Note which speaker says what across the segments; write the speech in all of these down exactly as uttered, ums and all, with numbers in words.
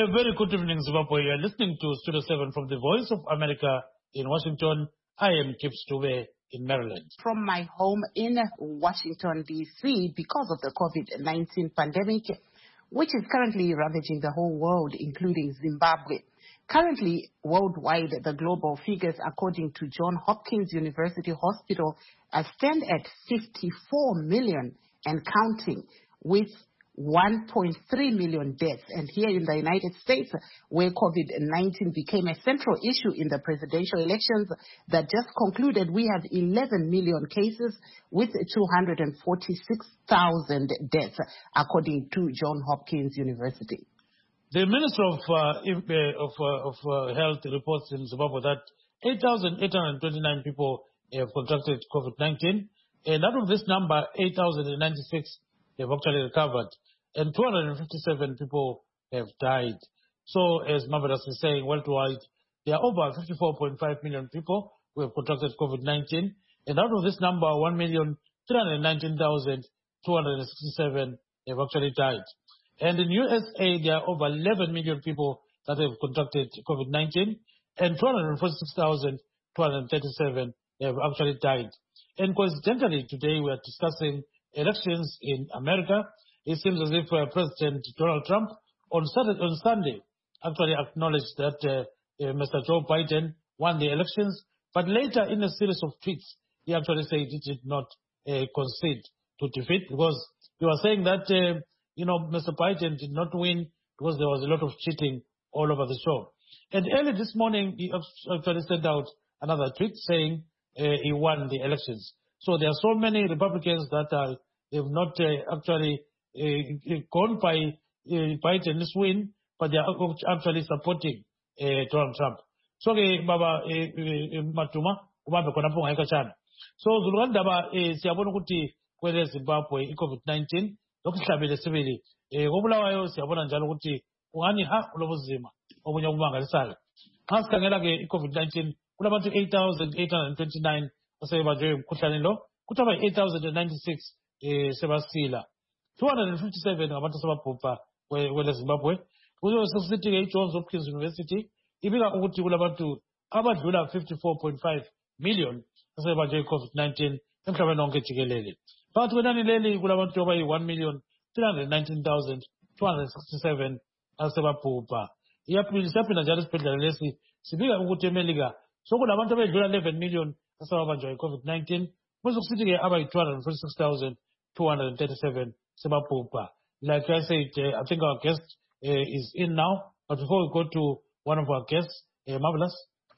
Speaker 1: A very good evening, Zimbabwe. You are listening to Studio seven from the Voice of America in Washington. I am Kip Stube in Maryland.
Speaker 2: From my home in Washington, D C, because of the COVID nineteen pandemic, which is currently ravaging the whole world, including Zimbabwe. Currently, worldwide, the global figures, according to Johns Hopkins University Hospital, uh, stand at fifty-four million and counting, with one point three million deaths. And here in the United States, where COVID nineteen became a central issue in the presidential elections that just concluded, we have eleven million cases with two hundred forty-six thousand deaths, according to Johns Hopkins University.
Speaker 1: The Minister of, uh, of, uh, of uh, Health reports in Zimbabwe that eight thousand eight hundred twenty-nine people have contracted COVID nineteen, and out of this number, eight thousand ninety-six have actually recovered, and two hundred fifty-seven people have died. So, as Marvelous is saying, worldwide, there are over fifty-four point five million people who have contracted COVID nineteen, and out of this number, one million three hundred nineteen thousand two hundred sixty-seven have actually died. And in U S A, there are over eleven million people that have contracted COVID nineteen, and two hundred forty-six thousand two hundred thirty-seven have actually died. And coincidentally, today we are discussing elections in America. It seems as if uh, President Donald Trump on Saturday, on Sunday actually acknowledged that uh, uh, Mister Joe Biden won the elections, but later in a series of tweets, he actually said he did not uh, concede to defeat, because he was saying that uh, you know, Mister Biden did not win because there was a lot of cheating all over the show. And early this morning, he actually sent out another tweet saying uh, he won the elections. So there are so many Republicans that are, have not uh, actually uh, gone by uh, Biden's win, but they are actually supporting uh, Donald Trump. So, uh, Baba uh, Matuma, Ubambe Konapo Haikachana. So, Zulwandaba is Yabonukuti, whether Zimbabwe, COVID nineteen. Lokuhlabele sibili eh obulawayo siyabona njalo ukuthi ungani ha lobuzima obunya kubangalisala xa sikhangela ke iCovid nineteen kulabantu eight thousand eight hundred twenty-nine asebanjwe umkhuhlane lo kuthi aba eight thousand ninety-six eh sebasila two hundred fifty-seven ngabantu sebabhubha kwele Zimbabwe. Kuyo sesithi ke iJohns Hopkins University ibika ukuthi kulabantu abadlula fifty-four point five million asebanjwe iCovid nineteen emhlabeni wonke jikelele. Phakathi kwenani leli kulabantu abayi one million three hundred nineteen thousand two hundred sixty-seven asebabhubha. Iyaphinda njalo isibhedlela lesi sibika ukuthi eMelika sokulabantu abedlula eleven million asebabanjwa iCovid nineteen, bese kusithi ke abayi two hundred forty-six thousand two hundred thirty-seven sebabhubha. Like I said, uh, I think our guest uh, is in now, but before we go to one of our guests, uh, Marvelous.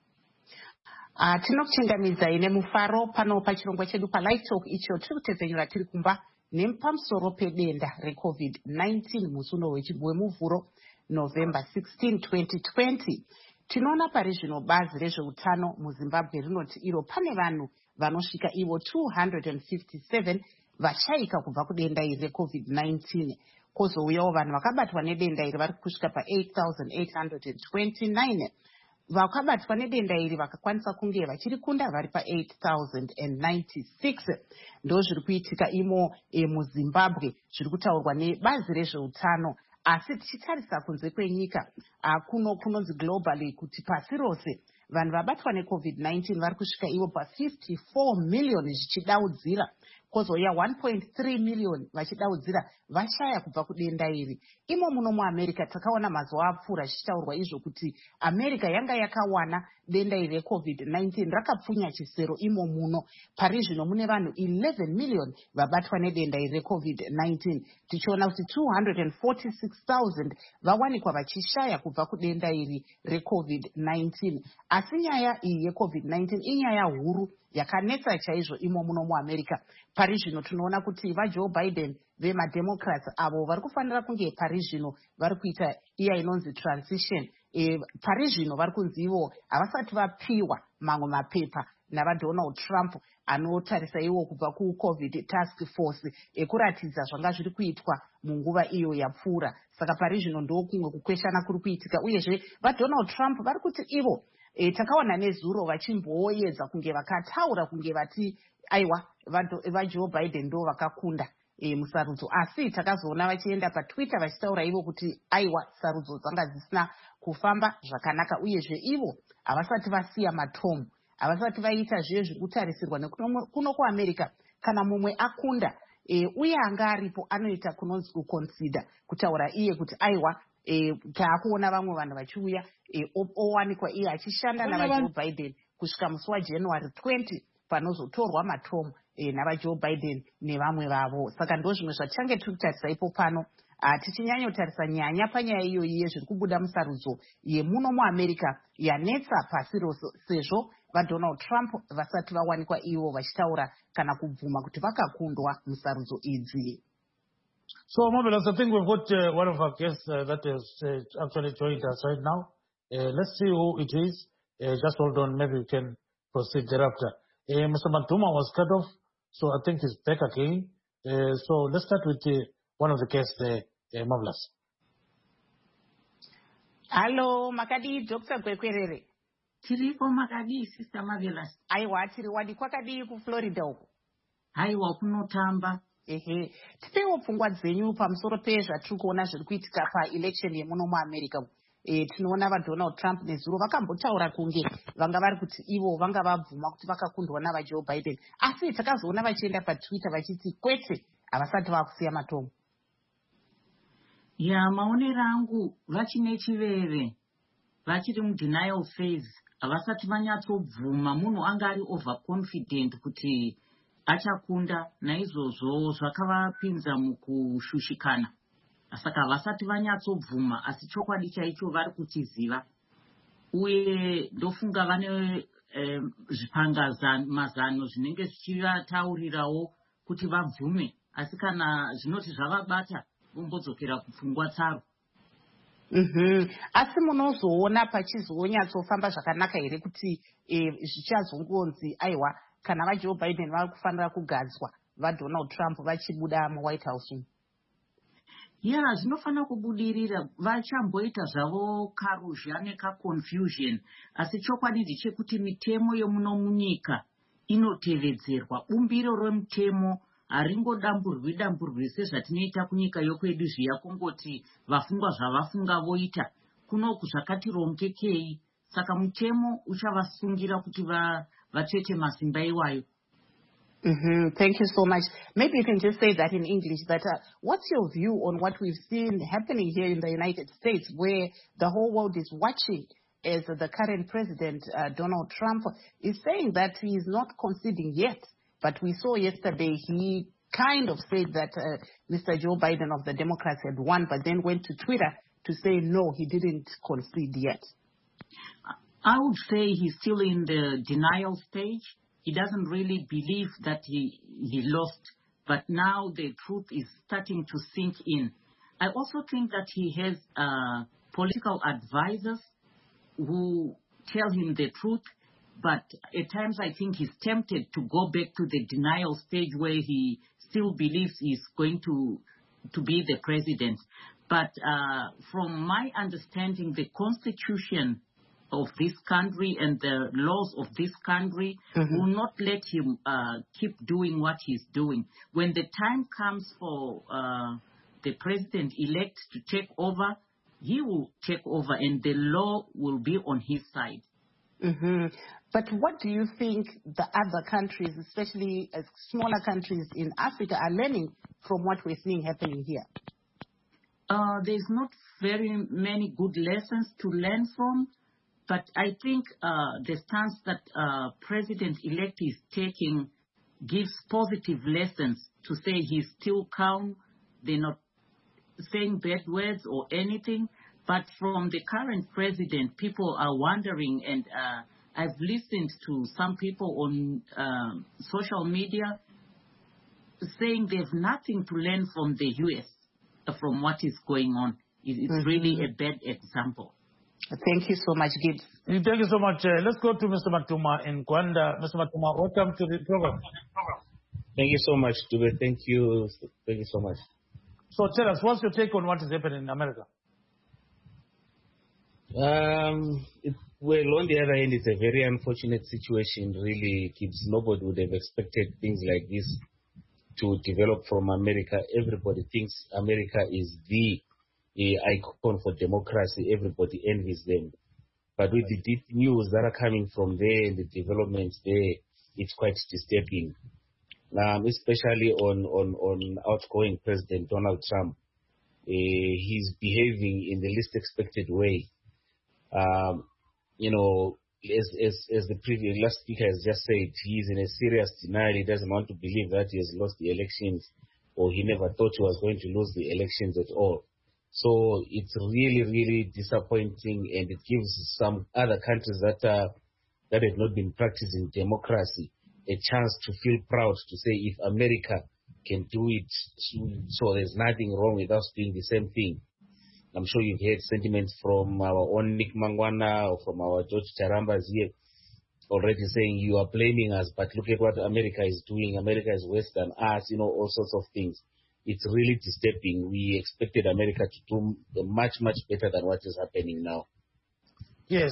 Speaker 2: Uh, tinokuchingamidza ine mufaro pano pachirongwa chedu paLive Talk icho tiri kutedzenyura tiri kumba nepamusoro pedenda reCovid nineteen musi uno wemuvhuro November sixteenth twenty twenty. Tinoona pari zvino bazi rezveutano muZimbabwe rinoti iro pane vanhu vanosvika ivo two hundred fifty-seven vashaika kubva kudenda iri reCovid nineteen. Kwozouyawo vanhu vakabatwa nedenda iri vari kusvika pa eight thousand eight hundred twenty-nine. Vakabatwa nedenda iri vakakwanisa kunge vachiri kunda vari pa eight thousand ninety-six. Ndo zviri kuitika imo e, muZimbabwe zviri kutaurwa nebazi rezveutano. Asi tichitarisa kunze kwenyika kuno kunonzi globally kuti pasi rose vanhu vabatwa neCovid nineteen vari kusvika ivo pa fifty-four million zvichidaudzira. Kwozouya one point three million vachidaudzira vashaya kubva kudenda iri. Imo muno muAmerica takaona mazuva apfuura zvichitaurwa izvo kuti America yanga yakawana denda iri reCovid nineteen rakapfunya chisero imo muno. Pari zvino mune vanhu eleven million vabatwa nedenda iri reCovid nineteen. Tichiona kuti two hundred forty-six thousand vawanikwa vachishaya kubva kudenda iri reCovid nineteen. Asi nyaya iyi yeCovid nineteen inyaya huru yakanetsa chaizvo imo muno muAmerica. Pari zvino tinoona kuti vaJoe Biden vemademocrats avo vari kufanira kunge pari zvino vari kuita iya inonzi transition. E, pari zvino vari kunzi ivo havasati vapiwa mamwe mapepa navaDonald Trump anotarisa iwo kubva kuCovid task force ekuratidza zvanga zviri kuitwa munguva iyo yapfuura. Saka pari zvino ndo kumwe kukweshana kuri kuitika, uyezve vaDonald Trump vari kuti ivo E, takaona nezuro vachimboyedza kunge vakataura kunge vati aiwa vaJoe Biden ndo vakakunda e, musarudzo, asi takazoona vachienda patwitter vachitaura ivo kuti aiwa sarudzo dzanga dzisina kufamba zvakanaka, uyezve ivo havasati vasiya matomu, havasati vaita zviye zvekutarisirwa nekuno kuamerica kana mumwe akunda e, uye anga aripo anoita kunonzi kukonsida kutaura iye kuti aiwa e, taakuona vamwe vanhu vachiuya e, owanikwa iye achishanda navajoe biden kusvika musi wajanuary twentieth panozotorwa matomu e, navajoe biden nevamwe vavo. Saka ndo zvimwe zvatichange tiri kutarisa ipo pano, uh, tichinyanyotarisa nyanya panyaya iyoyi yezviri kubuda musarudzo yemuno muamerica yanetsa pasi rose, sezvo vadonald trump vasati vawanikwa ivo vachitaura kana kubvuma kuti vakakundwa musarudzo idzi.
Speaker 1: So, Marvelous, I think we've got uh, one of our guests uh, that has uh, actually joined us right now. Uh, let's see who it is. Uh, just hold on, maybe we can proceed thereafter. Uh, Mister Matuma was cut off, so I think he's back again. Uh, so let's start with uh, one of the guests there, uh, Marvelous.
Speaker 2: Hello, Makadi, Doctor Kwekwerere.
Speaker 3: Tiripo Makadi, Sister Marvelous.
Speaker 2: Aiwa, tiri wadi kwakadi ku Florida uko.
Speaker 3: Aiwa kunotamba.
Speaker 2: Ehe, tipewo pfungwa dzenyu pamusoro pezvatiri kuona zviri kuitika paelection yemuno muamerica. E, tinoona vaDonald Trump nezuro vakambotaura kunge vanga vari kuti ivo vanga vabvuma kuti vakakundwa navajoe Biden, asi takazoona vachienda patwitter vachiti kwete havasati vakusiya matomu.
Speaker 3: Ya maonero angu vachine chiveve, vachiri mudenial phase, havasati vanyatsobvuma. Munhu anga ari overconfident kuti achakunda, naizvozvo zvakavapinza mukushushikana. Saka havasati vanyatsobvuma, asi chokwadi chaicho vari kuchiziva. Uye ndofunga vane eh, zvipangazano zvinenge zvichivataurirawo kuti vabvume, asi kana zvinoti zvavabata vombodzokera kupfungwa tsaro.
Speaker 2: Mm-hmm. Asi munozoona pachizonyatsofamba zvakanaka here kuti eh, zvichazongonzi aiwa kana vaJoe Biden vari kufanira kugadzwa vaDonald Trump vachibuda muWhite House?
Speaker 3: Ya, yeah, zvinofanira kubudirira. Vachamboita zvavo karuzha nekaconfusion, asi chokwadi ndechekuti mitemo yomuno munyika inotevedzerwa. Bumbiro remutemo haringodamburwi damburwi sezvatinoita kunyika yokwedu zviya kungoti vafungwa zvavafunga voita. Kunoku zvakati rongekei, saka mutemo uchavasungira kuti vatete masimba iwayo.
Speaker 2: Mm-hmm. Thank you so much. Maybe you can just say that in English, but uh, what's your view on what we've seen happening here in the United States, where the whole world is watching as the current president, uh, Donald Trump, is saying that he is not conceding yet. But we saw yesterday he kind of said that uh, Mister Joe Biden of the Democrats had won, but then went to Twitter to say, no, he didn't concede yet.
Speaker 3: I would say he's still in the denial stage. He doesn't really believe that he, he lost, but now the truth is starting to sink in. I also think that he has uh, political advisors who tell him the truth, but at times I think he's tempted to go back to the denial stage where he still believes he's going to, to be the president. But uh, from my understanding, the Constitution of this country and the laws of this country mm-hmm. will not let him uh, keep doing what he's doing. When the time comes for uh, the president-elect to take over, he will take over and the law will be on his side.
Speaker 2: Mm-hmm. But what do you think the other countries, especially uh, smaller countries in Africa, are learning from what we're seeing happening here?
Speaker 3: Uh, there's not very many good lessons to learn from. But I think uh, the stance that uh, President-elect is taking gives positive lessons to say he's still calm, they're not saying bad words or anything. But from the current president, people are wondering, and uh, I've listened to some people on uh, social media saying they have nothing to learn from the U S, uh, from what is going on. It's mm-hmm. really a bad example.
Speaker 2: Thank you so much, Gibbs.
Speaker 1: Thank you so much. Uh, let's go to Mister Matuma in Gwanda. Mister Matuma, welcome to the program.
Speaker 4: Thank you so much, Dube. Thank you. Thank you so much.
Speaker 1: So tell us, what's your take on what is happening in America?
Speaker 4: Um, it, well, on the other hand, it's a very unfortunate situation. Really, kids, nobody would have expected things like this. to develop from America. Everybody thinks America is the uh, icon for democracy. Everybody envies them. But with the deep news that are coming from there and the developments there, it's quite disturbing. Um, especially on, on, on outgoing President Donald Trump. Uh, he's behaving in the least expected way. Um, you know, as, as, as the previous last speaker has just said, he's in a serious denial. He doesn't want to believe that he has lost the elections, or he never thought he was going to lose the elections at all. So it's really, really disappointing, and it gives some other countries that are, that have not been practicing democracy a chance to feel proud to say, if America can do it, so there's nothing wrong with us doing the same thing. I'm sure you've heard sentiments from our own Nick Mangwana or from our George Charambas here already saying, you are blaming us, but look at what America is doing. America is worse than us, you know, all sorts of things. It's really disturbing. We expected America to do much, much better than what is happening now.
Speaker 1: Yes,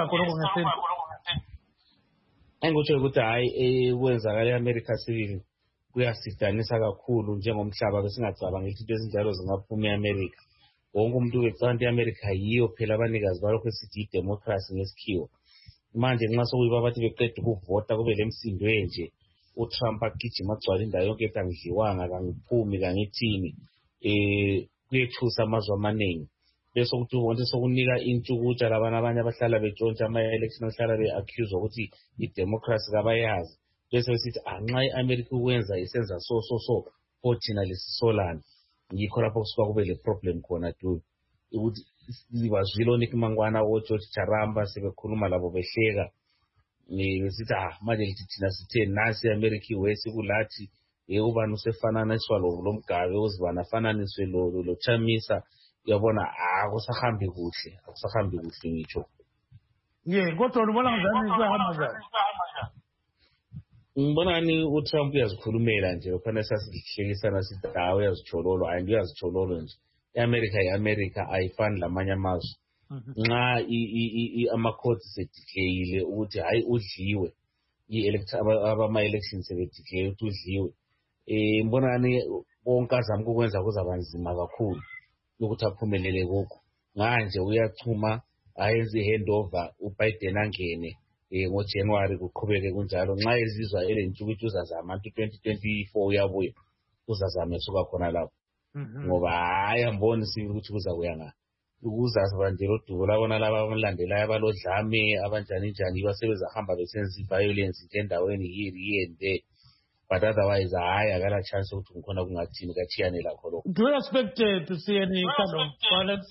Speaker 4: engikutsho ukuthi hayi kwenzakala eAmerica sivile kuyasidanisa kakhulu njengomhlaba besingacabanga ukuthi into ezinjalo zingaphuma eAmerica. Wonke umuntu ubecabanga iAmerica yiyo phela abanikazi balokho esithi idemocracy ngesikhiwo. Manje nxa sokuyiba bathi beqeda ukuvota kube lemsindo enje, uTrump agijima agcwala indawo yonke ethi angidliwanga, kangiphumi, kangithini, eh kuyethusa amazwe amaningi. Bese ukuthi wonke sokunika intshukutsha labana abanye abahlala betshontsha ama-election ahlala be-accuse ukuthi i-democracy kabayazi. Bese besithi anxa i-America ukwenza isenza so so so pho thina lesisolana. Yikho lapho kusuka kube le problem khona tu. Ukuthi sibazwile uNick Mangwana oGeorge Charamba sebekhuluma labo behleka. Besithi ah manje lithi thina sithe nasi i-America iwesi kulathi ubani usefananiswa lo Mgabe uzibana afananiswe lo Chamisa. Yabona akusahambi kuhle, akusahambi kuhle ngitsho.
Speaker 1: Yeah, kodwa ubona ngani kusahamba njani?
Speaker 4: Ngibona ni uTrump uyazikhulumela nje, kufanele sasihlekisana sithi hawo uyazichololo, ayi uyazichololo nje. eAmerica iAmerica ayifani lamanye amazwe. Nxa ama-courts sedeclareile ukuthi hayi udliwe, abama-elections sebedeclare ukuthi udliwe. Eh ngibona ni bonke azama ukwenza kuzaba nzima kakhulu ukuthi aphumelele lokho. Manje uyachuma ayenze ihandover uBiden angene eh ngoJanuary kuqhubeke kunjalo. Nxa ezizwa elentshuku ukuthi uzazama twenty twenty-four uyabuya uzazama esuka khona lapho. Ngoba hayi amboni sibili ukuthi kuzakuya nga. Ukuzazaba nje lodubo labona laba abalandelayo abalodlame abanjani njani basebezahamba besenza violence endaweni here here and there. But otherwise, I got a chance to go to the
Speaker 1: Do you expect uh, to see any kind of violence?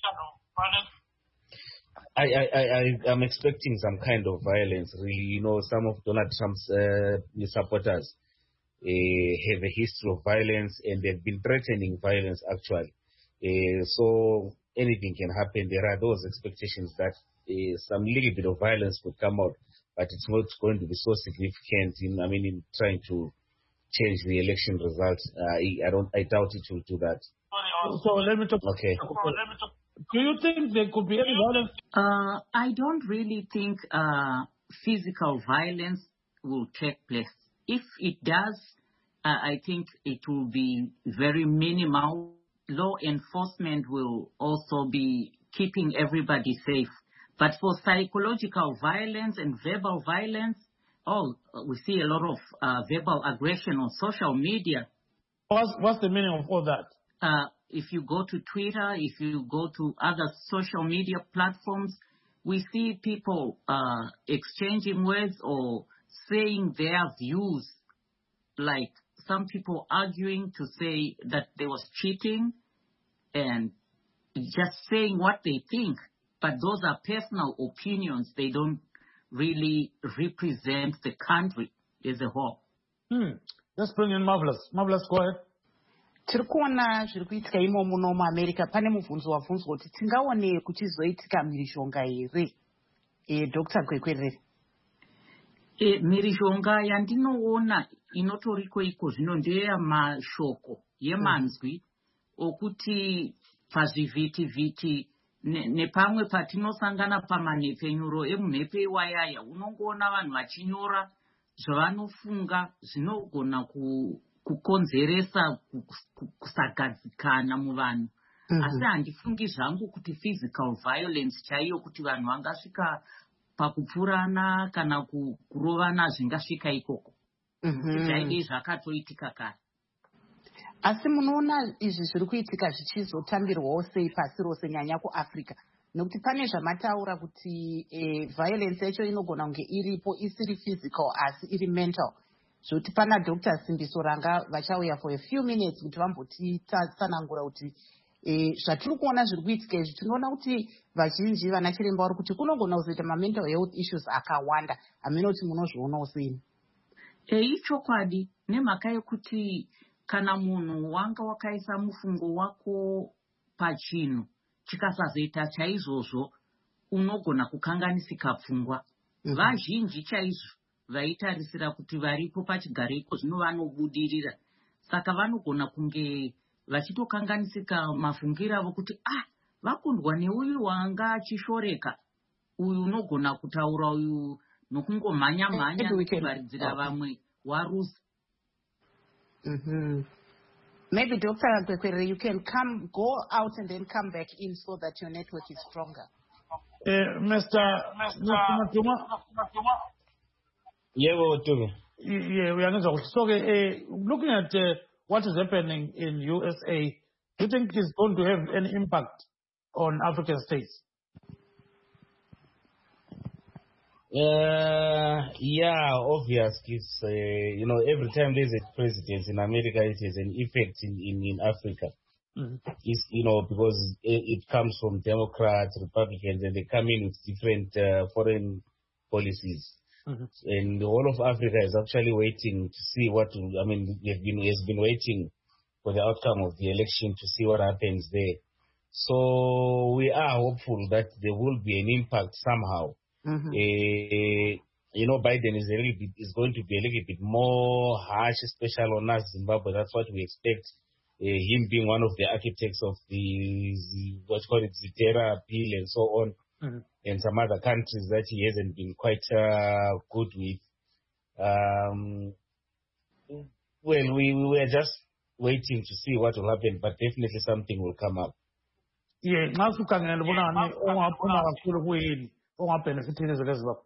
Speaker 4: I, I, I, I'm expecting some kind of violence, really. You know, some of Donald Trump's uh, supporters uh, have a history of violence, and they've been threatening violence, actually. Uh, so anything can happen. There are those expectations that uh, some little bit of violence could come out. But it's not going to be so significant in, I mean, in trying to change the election results. Uh, I don't, I doubt it will do that.
Speaker 1: So let me talk.
Speaker 4: Okay.
Speaker 1: Do you think there could be any violence?
Speaker 3: Uh, I don't really think uh, physical violence will take place. If it does, uh, I think it will be very minimal. Law enforcement will also be keeping everybody safe. But for psychological violence and verbal violence, oh, we see a lot of uh, verbal aggression on social media.
Speaker 1: What's, what's the meaning of all that?
Speaker 3: Uh, if you go to Twitter, if you go to other social media platforms, we see people uh, exchanging words or saying their views, like some people arguing to say that there was cheating and just saying what they think. But those are personal opinions. They don't really represent the country as a whole.
Speaker 1: Hmm. Let's bring in Marvelous. Marvelous, go ahead.
Speaker 2: Tiri kuona zviri kuitika imo muno muAmerica. Pane mubvunzo wabvunzwa kuti tingaone kuchizoitika mhirizhonga here. Eh, Doctor Kwekwerere.
Speaker 3: Eh, mhirizhonga yandinoona inotoriko iko zvino ndeya mashoko yemanzwi okuti pazvivhiti-vhiti nepamwe patinosangana pamanhepfenyuro emunhepe iwayaya unongoona vanhu vachinyora zvavanofunga zvinogona kukonzeresa kusagadzikana muvanhu. Asi handifungi zvangu kuti physical violence chaiyo kuti vanhu vangasvika pakupfurana kana kurovana zvingasvika ikoko. Zvaidei zvakatoitika kare.
Speaker 2: Asi munoona izvi zviri kuitika zvichizotambirwawo sei pasi rose nyanya kuAfrica? Nokuti pane zvamataura kuti eh, violence yacho inogona kunge iripo isiri physical asi iri mental. Zvoti pana Doctor Simbiso Ranga vachauya for a few minutes kuti vambotitsanangura kuti eh, zvatiri kuona zviri kuitika izvi tinoona kuti vazhinji vana chiremba vari kuti kunogona kuzoita ma-mental health issues akawanda. Hamina kuti munozvionawo sei?
Speaker 3: Eichokwadi nemhaka yekuti kana munhu wanga wakaisa mufungo wako pachinhu chikasazoita chaizvozvo unogona kukanganisika pfungwa. Vazhinji chaizvo vaitarisira kuti varipo pachigarepo zvino vanobudirira, saka vanogona kunge vachitokanganisika mafungiro avo kuti ah vakundwa neuyu wanga achishoreka, uyu unogona kutaura uyu nokungomhanya mhanya nekuvharidzira vamwe warusa.
Speaker 2: Mm-hmm. Maybe Doctor Kwekwerere, you can come, go out and then come back in so that your network is stronger.
Speaker 1: Uh, Mister Matuma?
Speaker 4: Yeah, well, Toby.
Speaker 1: Yeah, we are going to so, uh, looking at uh, what is happening in U S A, do you think it's going to have any impact on African states?
Speaker 4: Uh, yeah, obvious. It's, uh, you know, every time there's a president in America, it has an effect in, in, in Africa. Mm-hmm. It's, you know, because it, it comes from Democrats, Republicans, and they come in with different uh, foreign policies. Mm-hmm. And the whole of Africa is actually waiting to see what, I mean, they've been, has been waiting for the outcome of the election to see what happens there. So we are hopeful that there will be an impact somehow. Mm-hmm. Uh, you know, Biden is a little bit, is going to be a little bit more harsh, especially on us, Zimbabwe. That's what we expect. Uh, him being one of the architects of the, the what's called it, the terror appeal and so on, mm-hmm. and some other countries that he hasn't been quite uh, good with. Um, well, we, we were just waiting to see what will happen, but definitely something will come up.
Speaker 1: Yeah, ongabenefitini zvezibaba.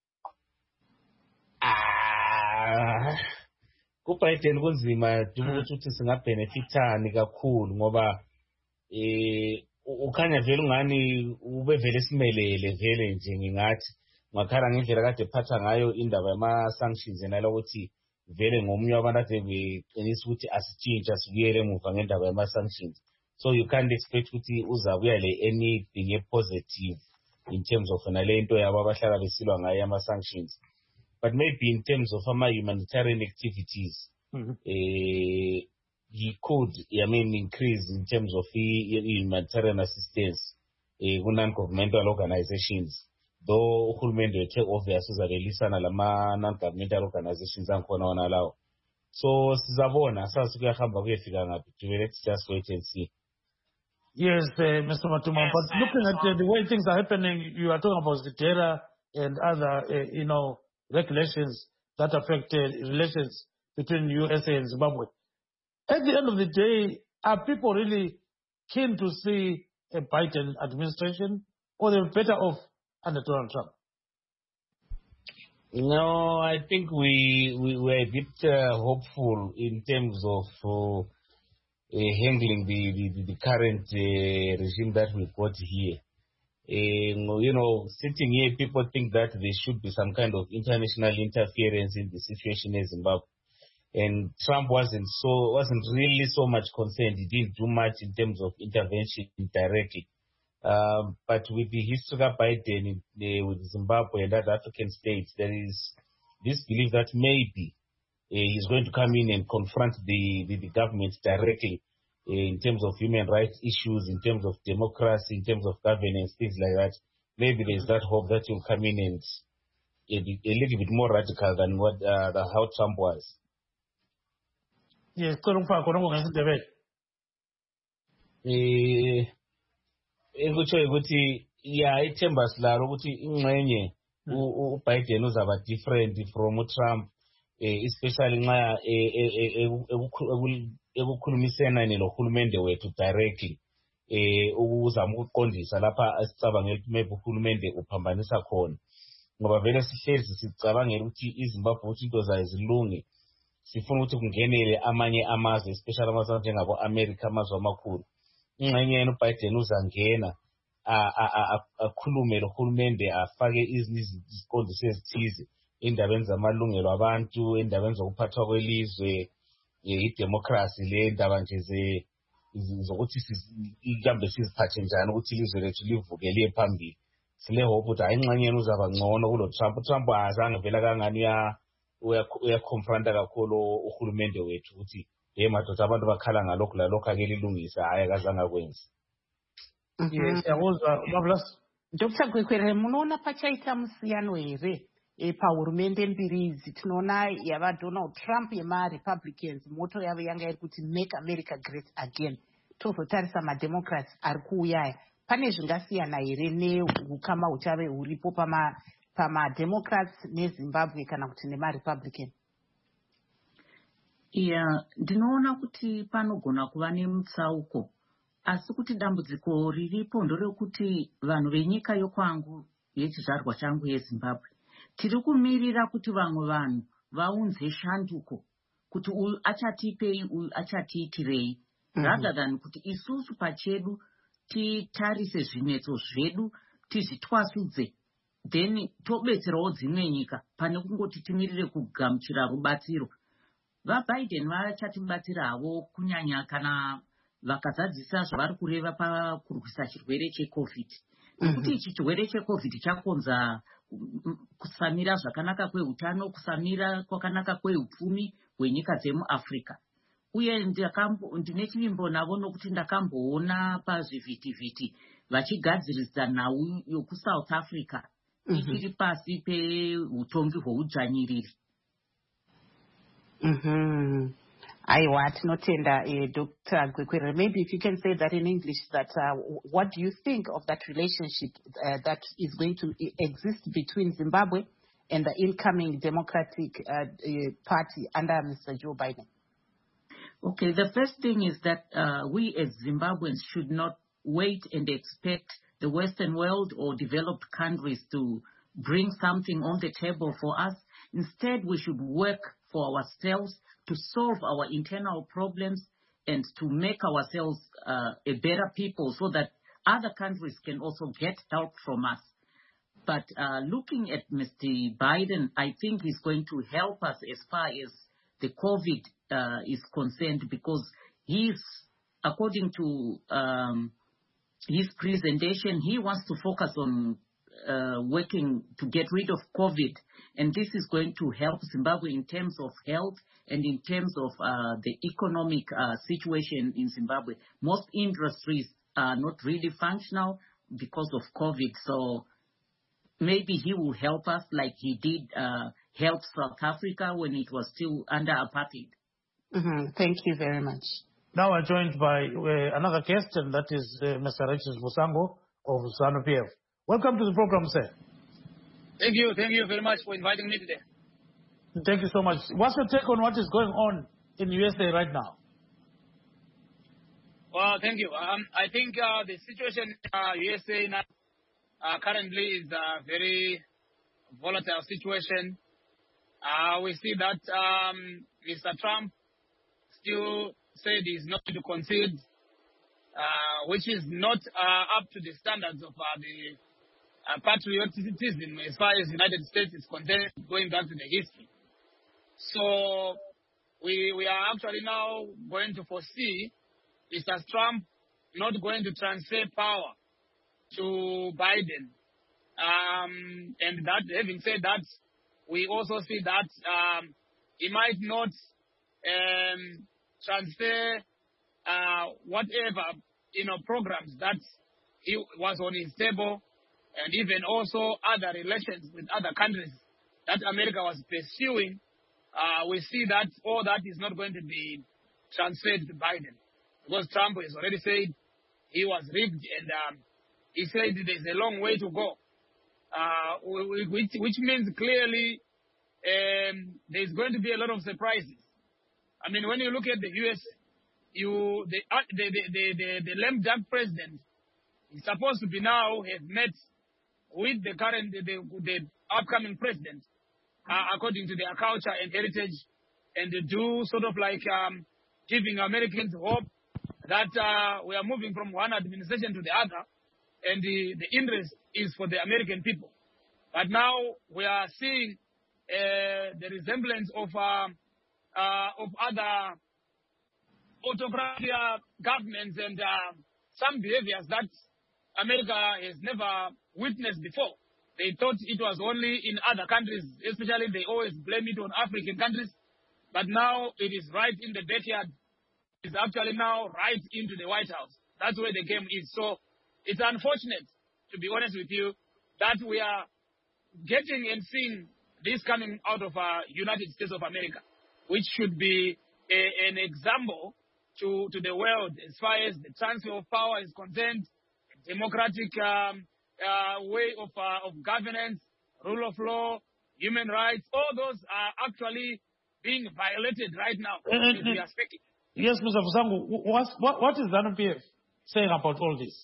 Speaker 4: Ah, kuBiden kunzima ukuthi singabenefitani kakhulu ngoba eh ukhanya vele ungani ubevele simelele vele nje ngingathi ngakhala ngendlela kade phatha ngayo indaba yama sanctions nalo ukuthi vele ngomunye wabantu ade beqinisa ukuthi asitshintshe asibuyele emuva ngendaba yama sanctions. So you can't expect ukuthi uzabuya le anything positive in terms of nalento yabo abahlala besilwa ngayo ama sanctions, but maybe in terms of ama humanitarian activities, mm-hmm. uh, he could, I mean, increase in terms of humanitarian assistance uh, non-governmental organizations, though uhulumende wethe obvious uzalelisana lama non-governmental organizations ankhona wona lawo. So sizabona sasa kuyahamba kuyefika ngaphi. Let's just wait and see.
Speaker 1: Yes, uh, Mister Matuma, yes, but looking at uh, the way things are happening, you are talking about the terror and other, uh, you know, regulations that affect uh, relations between U S A and Zimbabwe. At the end of the day, are people really keen to see a Biden administration, or they're better off under Donald Trump?
Speaker 4: No, I think we we were a bit uh, hopeful in terms of uh, Uh, handling the, the, the current uh, regime that we've got here. Uh, you know, sitting here, people think that there should be some kind of international interference in the situation in Zimbabwe. And Trump wasn't so wasn't really so much concerned. He didn't do much in terms of intervention directly. Um, but with the history of Biden in, uh, with Zimbabwe and other African states, there is this belief that maybe Uh, he's going to come in and confront the, the, the government directly uh, in terms of human rights issues, in terms of democracy, in terms of governance, things like that. Maybe there's that hope that he'll come in and uh, a little bit more radical than what uh, the, how Trump was.
Speaker 1: Yes,
Speaker 4: ekutsho ukuthi ya ithemba silalo ukuthi ingxenye uBiden uzaba different from uTrump. especially nxa ekukhulumisana nohulumende wethu directly eh ukuzama ukuqondisa lapha asicabangela ukuthi maybe uhulumende uphambanisa khona, ngoba vele sihlezi sicabangela ukuthi iZimbabwe ukuthi into zayo zilunge, sifuna ukuthi kungenele amanye amazwe especially amazwe njengabo America, amazwe amakhulu. Ingxenye yena uBiden uzangena akhulume lohulumende afake iziqondiso ezithize endabeni zamalungelo abantu, endabeni zokuphathwa kwelizwe, idemocracy, le ndaba nje zokuthi sihambe siziphathe njani ukuthi ilizwe lethu livuke liye phambili. Sile hope ukuthi ayingxenye yena uzaba ngcono kulo Trump. Trump azange vela kangani ya uyakonfronta kakhulu uhulumende wethu ukuthi hey madoda abantu bakhala ngalokho lalokho ake lilungisa, hayi akazange akwenze.
Speaker 1: Yes, yawuzwa Marvelous.
Speaker 2: Doctor Gwekwere, munoona pachaita musiyano here pahurumende mbiri idzi? Tinoona yava Donald Trump yemaRepublicans, moto yavo yanga iri kuti make America great again. Tozotarisa mademocrats ari kuuyaya, pane zvingasiyana here neukama huchave huripo pama pamademocrats neZimbabwe kana kuti nemaRepublican?
Speaker 3: Yeah, ndinoona kuti panogona kuva nemutsauko, asi kuti dambudziko riripo ndorekuti vanhu venyika yokwangu yechizvarwa changu yeZimbabwe tiri kumirira kuti vamwe vanhu vaunze shanduko kuti uyu achatipei uyu achatiitirei, rather than kuti isusu pachedu titarise zvinetso zvedu tizvitwasudze then tobetserawo dzimwe nyika pane kungoti timirire kugamuchira rubatsiro. VaBiden vachatibatsirawo kunyanya kana vakazadzisa zvavari kureva pakurwisa chirwere cheCovid. Nekuti ichi chirwere cheCovid chakonza kusamira zvakanaka kweutano, kusamira kwakanaka kweupfumi hwenyika dzemuAfrica. Uye ndine chivimbo navo nokuti ndakamboona pazvivhitivhiti vachigadzirisa nhau yokuSouth Africa ichiri pasi peutongi hweudzvanyiriri.
Speaker 2: Mm-hmm. Aiwa, tinotenda uh, Doctor Gwekwere. Maybe if you can say that in English, that uh, what do you think of that relationship uh, that is going to exist between Zimbabwe and the incoming Democratic uh, uh, Party under Mister Joe Biden?
Speaker 3: Okay, the first thing is that uh, we as Zimbabweans should not wait and expect the Western world or developed countries to bring something on the table for us. Instead, we should work for ourselves to solve our internal problems and to make ourselves uh, a better people so that other countries can also get help from us. But uh, looking at Mister Biden, I think he's going to help us as far as the COVID uh, is concerned, because he's, according to um, his presentation, he wants to focus on uh, working to get rid of COVID. And this is going to help Zimbabwe in terms of health and in terms of uh, the economic uh, situation in Zimbabwe. Most industries are not really functional because of COVID. So maybe he will help us like he did uh, help South Africa when it was still under apartheid.
Speaker 2: Mm-hmm. Thank you very much.
Speaker 1: Now we're joined by uh, another guest, and that is uh, Mister Richard Musango of ZANU-P F. Welcome to the program, sir.
Speaker 5: Thank you. Thank you very much for inviting me today.
Speaker 1: Thank you so much. What's your take on what is going on in U S A right now?
Speaker 5: Well, thank you. Um, I think uh, the situation in uh, U S A now, uh, currently is a very volatile situation. Uh, we see that um, Mister Trump still said he's not going to concede, uh, which is not uh, up to the standards of uh, the uh, patriotism as far as the United States is concerned, going back to the history. So we we are actually now going to foresee Mister Trump not going to transfer power to Biden. Um, and that, having said that, we also see that um, he might not um, transfer uh, whatever, you know, programs that he was on his table, and even also other relations with other countries that America was pursuing. Uh, we see that all that is not going to be transferred to Biden, because Trump has already said he was rigged, and um, he said there's a long way to go, uh, which, which means clearly um, there's going to be a lot of surprises. I mean, when you look at the U S, you the uh, the, the, the, the, the lame duck president is supposed to be now have met with the current, the, the, the upcoming president, uh, according to their culture and heritage, and they do sort of like um, giving Americans hope that uh, we are moving from one administration to the other, and the, the interest is for the American people. But now we are seeing uh, the resemblance of uh, uh, of other autocratic governments and uh, some behaviors that America has never witnessed before. They thought it was only in other countries, especially they always blame it on African countries. But now it is right in the backyard. It's actually now right into the White House. That's where the game is. So it's unfortunate, to be honest with you, that we are getting and seeing this coming out of uh, United States of America, which should be a, an example to, to the world as far as the transfer of power is concerned, democratic um, uh, way of, uh, of governance, rule of law, human rights. All those are actually being violated right now
Speaker 1: Uh,
Speaker 5: as we are speaking.
Speaker 1: Yes, Mister Fusangu, what, what, what is ZANU P F saying about all this?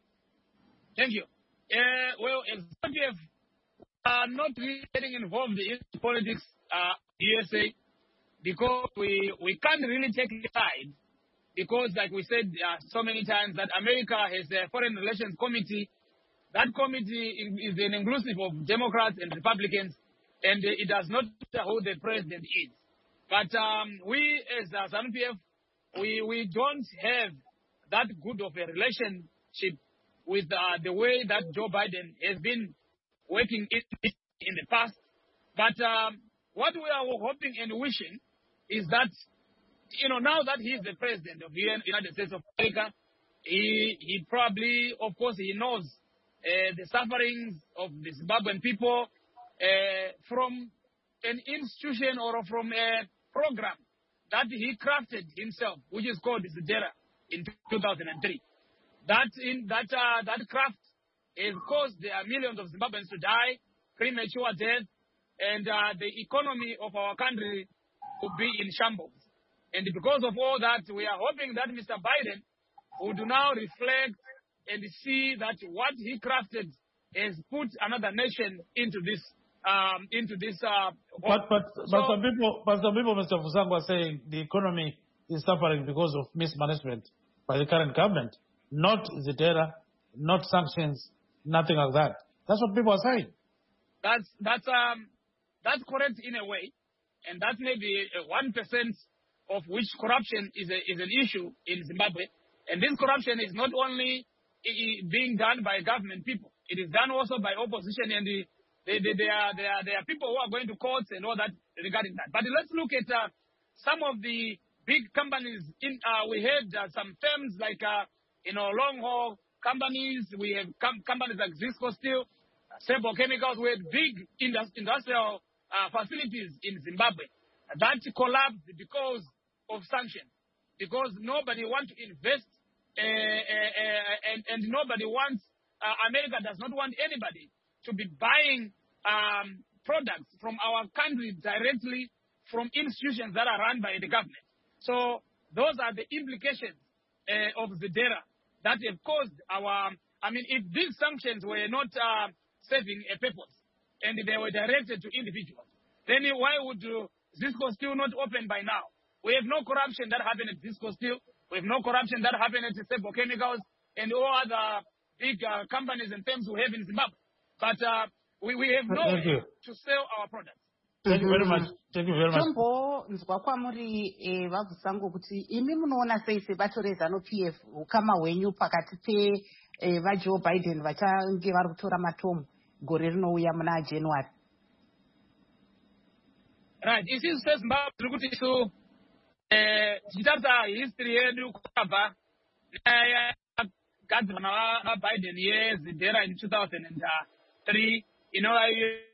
Speaker 5: Thank you. Uh, well, as ZANU P F are not really getting involved in politics, uh, U S A, because we, we can't really take a side, because like we said uh, so many times that America has a foreign relations committee. That committee is an inclusive of Democrats and Republicans, and it does not matter who the president is. But um, we as uh, ZANU P F, we, we don't have that good of a relationship with uh, the way that Joe Biden has been working in, in the past. But um, what we are hoping and wishing is that, you know, now that he is the president of the United States of America, he, he probably, of course, he knows uh, the sufferings of the Zimbabwean people uh, from an institution or from a program that he crafted himself, which is called ZEDERA in two thousand three. That in that uh, that craft has caused the millions of Zimbabweans to die, premature death, and uh, the economy of our country will be in shambles. And because of all that, we are hoping that Mister Biden would now reflect and see that what he crafted has put another nation into this um, into this. Uh,
Speaker 1: But but
Speaker 5: so,
Speaker 1: but some people, but some people, Mister Fusangu, are saying the economy is suffering because of mismanagement by the current government, not ZEDERA, not sanctions, nothing like that. That's what people are saying.
Speaker 5: That's that's um that's correct in a way, and that may be one percent of which corruption is a, is an issue in Zimbabwe. And this corruption is not only being done by government people; it is done also by opposition, and the, they, they, they are there are there are people who are going to courts and all that regarding that. But let's look at uh, some of the big companies. In uh, we had uh, some firms like uh, you know long haul companies. We have com- companies like Zisco Steel, Sebo Chemicals. We had big indus- industrial uh, facilities in Zimbabwe that collapsed because of sanctions, because nobody wants to invest, uh, uh, uh, and, and nobody wants, uh, America does not want anybody to be buying um, products from our country directly from institutions that are run by the government. So those are the implications uh, of ZEDERA that have caused our, I mean, if these sanctions were not uh, serving a purpose and they were directed to individuals, then why would uh, Zisco Steel not open by now? We have no corruption that happened at Zisco Steel. We have no corruption that happened at Sebo Chemicals and all other big uh, companies and firms we have in Zimbabwe. But uh, we, we have no way to sell our products.
Speaker 1: Thank you very much. Thank you very much.
Speaker 2: Tombo nzwa kwamuri eh, vaBvusangu kuti imi munoona sei sebato reZANU P F ukama hwenyu pakati pe eh, vaJoe Biden vachange vari kutora matomu gore rinouya muna January.
Speaker 5: Right. Isi seZimbabwe tiri kuti isu tichitarisa history yedu kubva yagadzirwa naBiden yeZEDERA in two thousand three, inova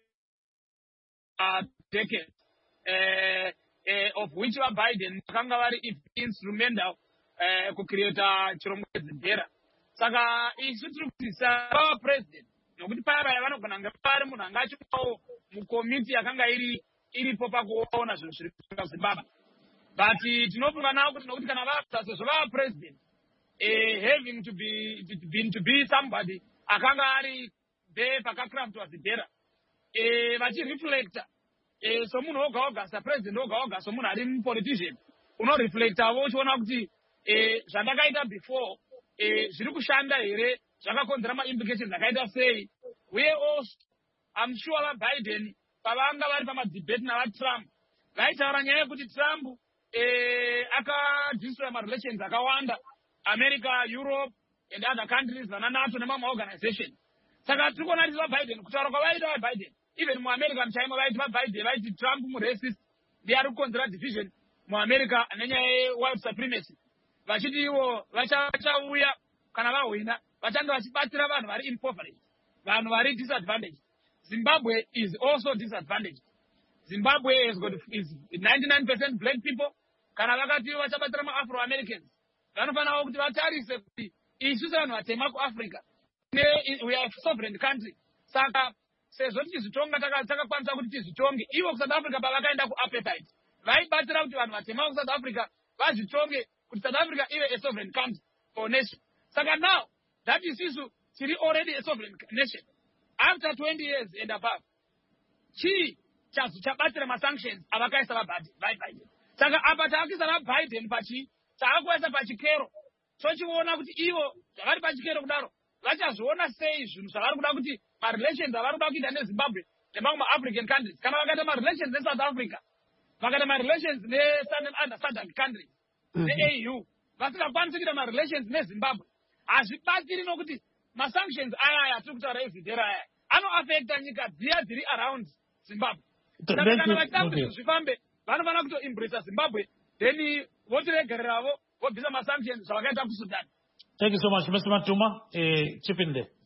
Speaker 5: uh, decades, uh, uh, of which Biden vakanga vari instrumental uh, kucreata chirongwa cheZEDERA. Saka isu tiri kuti sava president nokuti paya paya vanogona kunge pari munhu anga achipawo mukomiti yakanga iri iripo pakuona zvinhu zviri kuitika kuZimbabwe. But tinofunga nawo kuti nokuti kana vabva sezvo vava president, uh, having to be to, been to be somebody akanga ari there pakakramtwa zidhera, uh, vachireflecta uh, somunhu oga oga sapresident oga oga somunhu ari mupolitician unoreflectawo uchiona kuti uh, zvandakaita before uh, zviri kushanda here, zvakakonzera maimplications akaita sei. Uye also I'm sure vaBiden pavanga vari pamadebate navaTrump vaitaura nyaya yekuti Trump Eh, aka destroy my relations akawanda America, Europe and other countries vana NATO nemama organization. Saka tiri kuona kuti vaBiden kutaura kwavaita vaBiden even muAmerica muchaimo vaiti vaBiden vaiti Trump muracist ndiye ari kukonzera division muAmerica nenyaya ye-white supremacy, vachiti ivo vachauya kana vahwina vachange vachibatsira vanhu vari impoverished, vanhu vari disadvantaged. Zimbabwe is also disadvantaged. Zimbabwe has got is ninety-nine percent black people. Kana vakati vachabatira ma-Afro Americans vanofanira kuti vatarise kuti isu sevanhu vatema kuAfrica we are a sovereign country. Saka sezvo tichizitonga takakwanisa kuti tizitonge, ivo kuSouth Africa pavakaenda kuapartheid vaibatira kuti vanhu vatema kuSouth Africa vazvitonge kuti South Africa ive a sovereign country or nation. Saka now that is isu tiri already a sovereign nation after twenty years and above. Chi chabatira ma-sanctions avakaisa vaBiden. Saka apa taakisa vaBiden pachi taakuisa pachikero tochiona kuti ivo zvavari pachikero kudaro vachazviona sei zvinhu zvavari kuda kuti ma-relations avari kuda kuita neZimbabwe nemamwe ma-African countries. Kana vakaita ma-relations neSouth Africa, vakaita ma-relations ne-Southern countries ne-A U, vasingakwanisi kuita ma-relations neZimbabwe, hazvibatsiri nokuti ma-sanctions aya atiri kutaura ezidhera aya anoaffecta nyika dziya dziri around Zimbabwe. Saka kana vachita kuti zvifambe vanofanira kutoembrace Zimbabwe then votiregereravo vobvisa ma-sanctions zvavakaita kuSudan.
Speaker 1: Thank you so much, Mister Matuma. Uh, chip in there.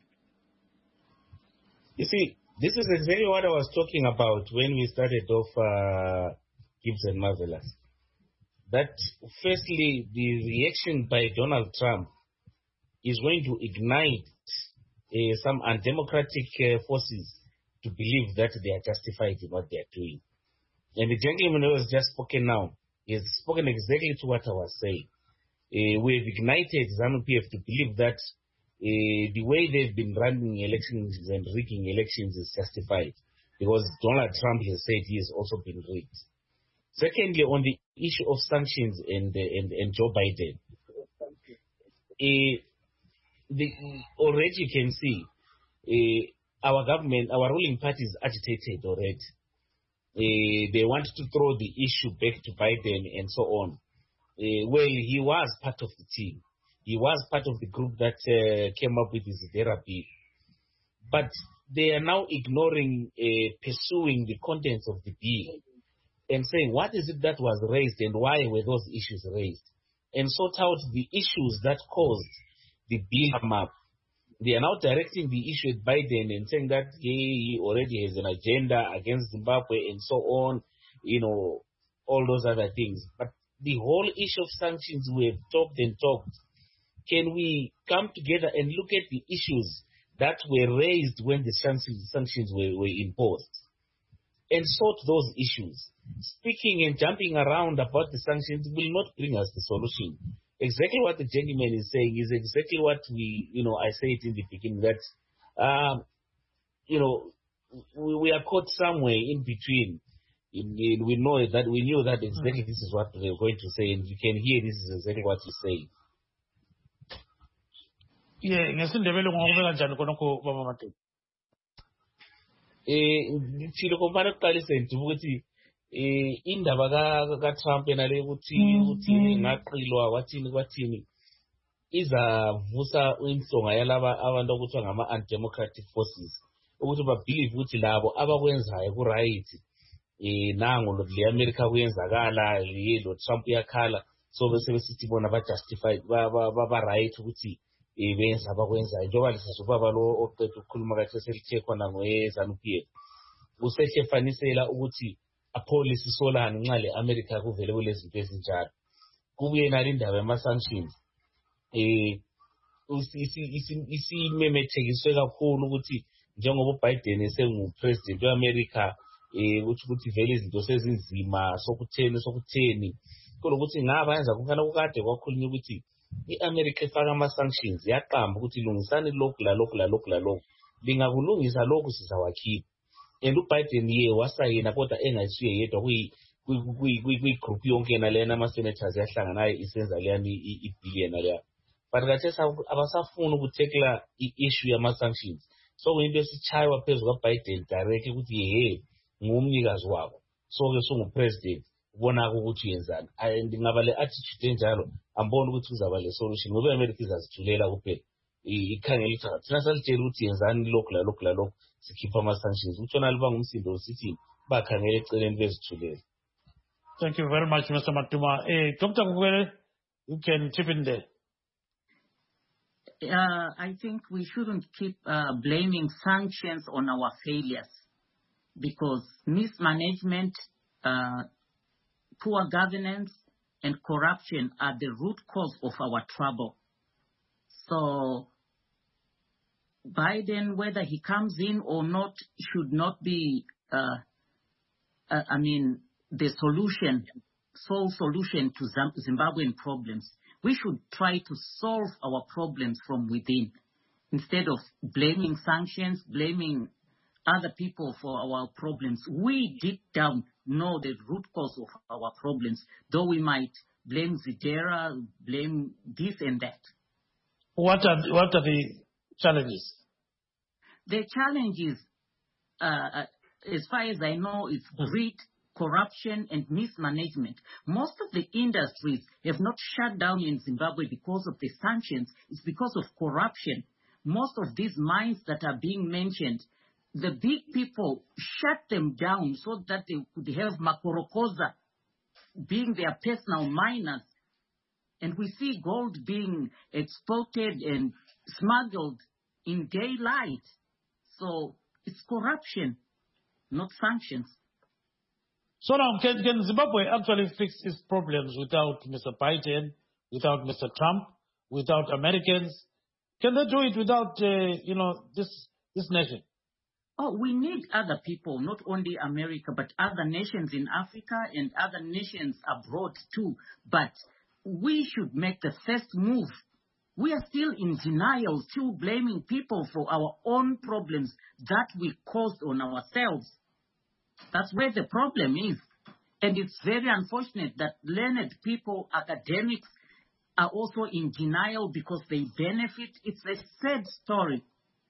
Speaker 4: You see, this is exactly what I was talking about when we started off uh, Gibbs and Marvelous. That firstly, the reaction by Donald Trump is going to ignite uh, some undemocratic uh, forces to believe that they are justified in what they are doing. And the gentleman who has just spoken now has spoken exactly to what I was saying. Uh, we have ignited ZANU-P F to believe that uh, the way they've been running elections and rigging elections is justified because Donald Trump has said he has also been rigged. Secondly, on the issue of sanctions and, uh, and, and Joe Biden, uh, the, already you can see uh, our government, our ruling party is agitated already. Uh, they want to throw the issue back to Biden and so on. Uh, well, he was part of the team. He was part of the group that uh, came up with this therapy. But they are now ignoring, uh, pursuing the contents of the bill and saying, what is it that was raised and why were those issues raised? And sort out the issues that caused the bill to come up. They are now directing the issue at Biden and saying that he already has an agenda against Zimbabwe and so on, you know, all those other things. But the whole issue of sanctions, we have talked and talked. Can we come together and look at the issues that were raised when the sanctions were, were imposed and sort those issues? Speaking and jumping around about the sanctions will not bring us the solution. Exactly what the gentleman is saying is exactly what we, you know, I said in the beginning that, um, you know, we, we are caught somewhere in between. In, in, we know that we knew that exactly this is what they're going to say, and you can hear this is exactly what he's saying.
Speaker 1: Yeah, ngesindebele ngokubeka njani khonokho baba Mathe.
Speaker 4: Eh ngithile kompare kuqalisa nje ukuthi eh indaba ka ka Trump enale ukuthi ukuthi ngaqilwa wathini kwathini izavusa insonga yalaba abantu okuthiwa ngama undemocratic forces ukuthi ba believe ukuthi labo abakwenzayo ku right eh nango lo le America kuyenzakala yilo Trump yakhala so bese besithi bona ba justified ba ba right ukuthi ebenza abakwenzayo njengoba lesizobaba lo oqeda ukukhuluma kahle selithe khona ngoyezanu-P F usehlefanisela ukuthi apolice solana nxa le America kuvele kulezinto ezinjalo kubuye nale indaba yama-sanctions eh isimemethekiswe kakhulu ukuthi njengoba uBiden esengu president weAmerica eh ukuthi vele izinto sezinzima sokutheni sokutheni kulokuthi ngaba yenza kukhana ukade kwakhulunywa ukuthi iAmerica efaka ama sanctions yaqamba ukuthi lungisani lokhu la lokhu la lokhu la lokhu lingakulungisa lokhu sizawakhipha and uBiden ye wasayina kodwa engayisuye yedwa kuyi kwi group yonke nalena ama senators yahlangana naye isenza leyani ibillion leya but kathesa abasafuna ukuthekla iissue yama sanctions so kuyinto esichaywa phezulu kaBiden direct ukuthi ye ngumnikazi wabo so ke songu president ubona ukuthi uyenzani ngingaba le attitude enjalo ambona ukuthi kuzaba le solution ngoba iAmerica izazithulela kuphela ikhangela ukuthi thina salitshela ukuthi yenzani lokhu la lokhu la lokhu sikhipha ama sanctions utshona liba ngumsindo sithi bakhangela eceleni bezithulela.
Speaker 1: Thank you very much, Mister Matuma. Eh, Doctor Kukwele, you can chip in there.
Speaker 3: Uh, I think we shouldn't keep uh, blaming sanctions on our failures because mismanagement, uh, poor governance, and corruption are the root cause of our trouble. So Biden, whether he comes in or not, should not be, uh, uh, I mean, the solution, sole solution to Zimbabwean problems. We should try to solve our problems from within instead of blaming sanctions, blaming other people for our problems. We deep down know the root cause of our problems, though we might blame Zidera, blame this and that.
Speaker 1: What are, what are the challenges?
Speaker 3: The challenges, uh, as far as I know, is greed, corruption, and mismanagement. Most of the industries have not shut down in Zimbabwe because of the sanctions. It's because of corruption. Most of these mines that are being mentioned, the big people shut them down so that they could have Makorokoza being their personal miners. And we see gold being exported and smuggled in daylight. So it's corruption, not sanctions.
Speaker 1: So now, can, can Zimbabwe actually fix its problems without Mister Biden, without Mister Trump, without Americans? Can they do it without, uh, you know, this this nation?
Speaker 3: Oh, we need other people, not only America, but other nations in Africa and other nations abroad too. But we should make the first move. We are still in denial, still blaming people for our own problems that we caused on ourselves. That's where the problem is. And it's very unfortunate that learned people, academics, are also in denial because they benefit. It's a sad story.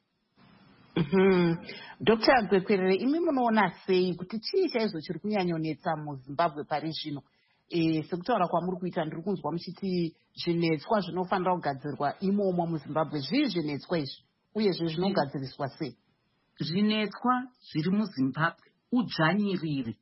Speaker 2: Mm-hmm. Doctor Gwekwerere, imi munoona sei kuti chii chaizvo chiri kunyanyonetsa muZimbabwe pari zvino? Eh, sekutaura kwamuri kuita ndiri kunzwa muchiti zvinetswa zvinofanira kugadzirwa imomo muZimbabwe. Zvii zvinetswa izvi uyezve zvinogadziriswa sei?
Speaker 3: Zvinetswa zviri muZimbabwe udzvanyiriri.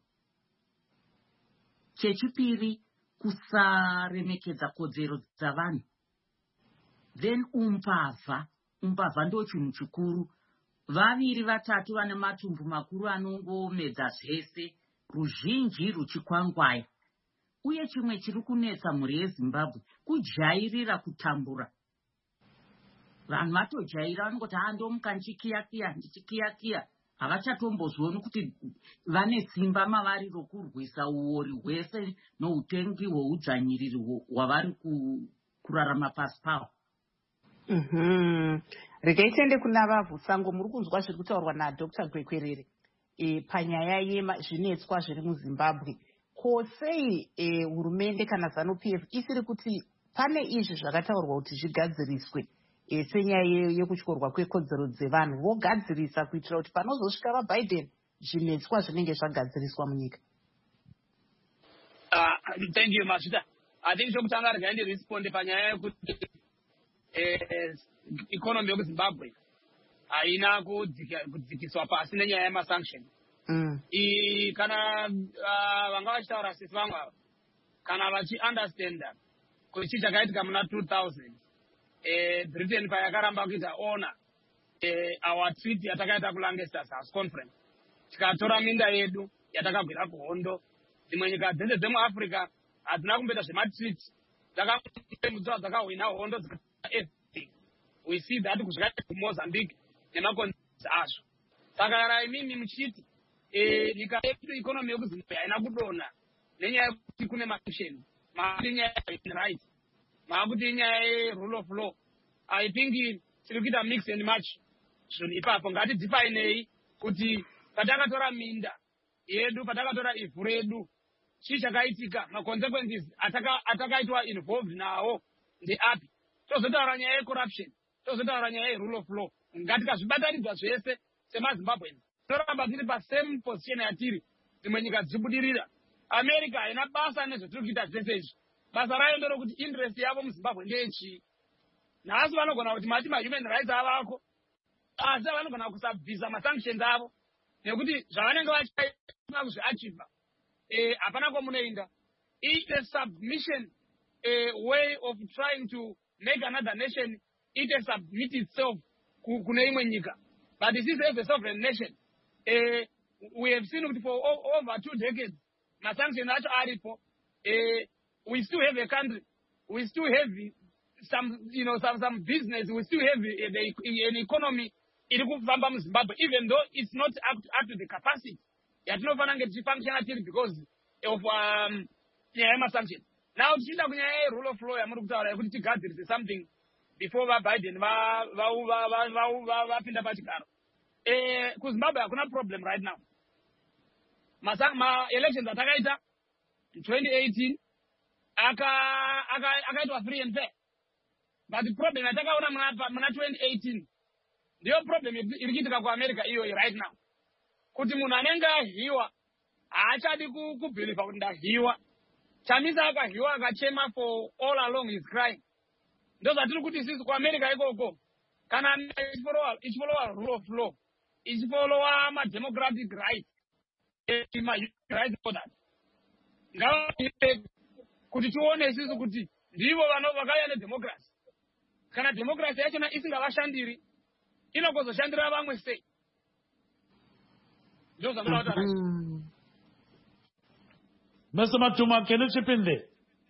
Speaker 3: Chechipiri, kusaremekedza kodzero dzavanhu. Then umbavha. Umbavha ndo chinhu chikuru. Vaviri vatatu vane matumbu makuru anongomedza zvese. Ruzhinji ruchikwangwaya. Uye chimwe chiri kunetsa mhuri yeZimbabwe kujairira kutambura. Vanhu vatojaira vanongoti handomuka ndichikiyakiya ndichikiyakiya. Havachatombozvioni kuti vane simba mavari rokurwisa uori hwese noutengi hweudzvanyiriri hwavari kurarama pasi pawo.
Speaker 2: Mhm. Regai tiende kuna vavhu sango, muri kunzwa zviri kutaurwa naDr Gwekwerere e, panyaya yezvinetswa zviri muZimbabwe. Ko sei e, hurumende kana ZANU-P F isiri kuti pane izvi zvakataurwa kuti zvigadziriswe e, senyaya yekutyorwa kwekodzero dzevanhu vogadzirisa kuitira kuti panozosvika vaBiden zvinetswa zvinenge zvagadziriswa munyika?
Speaker 5: Uh, thank you, Mashita. I think chokutanga regai responde panyaya yekuti eh, economy yeZimbabwe haina kudzikiswa pasi nenyaya yemasanction.
Speaker 2: Mm.
Speaker 5: I kana uh, vanga vachitaura sisi vamwe kana vachi understanda kuti chii chakaitika muna two thousand eh, Britain payakaramba kuita ona eh, our treaty yatakaita kuLancaster House Conference, tikatora minda yedu yatakagwira kuhondo. Dzimwe nyika dzese dzemuAfrica hadzina kumboita zvematreaty, dzakamudzwa dzakahwina hondo dzikaita. We see that kusvika kuMozambique nemakonzerns azvo. Saka kana imimi muchiti eh nyika yedu economy yokuzimbabwe haina kudonha nenyaya yekuti kune masanctions, maakuti nyaya ye right, maakuti nyaya ye rule of law. I think tiri kuita mix and match zvinhu ipapo. Ngatidzipainei kuti patakatora minda yedu, patakatora ivhu redu, chii chakaitika, ma-consequences atakaitwa involved nawo ndeapi. Tozotaura nyaya yecorruption, tozotaura nyaya yerule of law. Ngatikazvibatanidza zvese semazimbabweans toramba tiri pasame position yatiri. Dzimwe nyika dzichibudirira. America haina basa nezvetiri kuita zvese izvi. Basa rayo nderokuti interest yavo muzimbabwe ndeyechii. Nhasi vanogona kuti mati ma-human rights avako, asi vanogona kusabvisa ma-sanctions avo nekuti zvavanenge vachiita kuzviachiva hapana kwamunoenda. It's a submission, a way of trying to make another nation it submit itself kune imwe nyika. But this is as a sovereign nation. Uh, we have seen it for over two decades. Ma-sanctions acho aripo. Uh, we still have a country. We still have some, you know, some some business. We still have a, a, an economy. Zimbabwe, even though it's not up to, up to the capacity. Because of um, yeah, sanctions. Now, rule of law, something before Biden, because Zimbabwe has no problem right now. My elections that I got in twenty eighteen, I got free and fair. But the problem I got in twenty eighteen, the problem is in America right now. Kuti munhu anenge ahiwa haachadi kubhiliva kuti ndahiwa. Chamisa akahiwa akachema for all along is crying. Ndozvatiri kuti sisi kuAmerica ikoko kana ichifollowa rule of law, ichifollowa ma-democratic rights, ma-rights orders. Ngavaite kuti tione sisi kuti ndivo vakauya nedemocracy. Kana democracy yachona isingavashandiri, inogozoshandira vamwe sei.
Speaker 1: Mm-hmm. Mister Matuma, can you chip in there?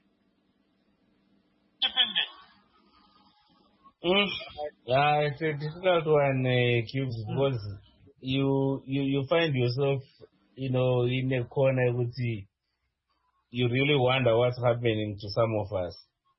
Speaker 1: Chip in there.
Speaker 4: Mm. Yeah, it's a difficult one, uh, Cubes, because you, you you find yourself, you know, in a corner with the, you really wonder what's happening to some of us.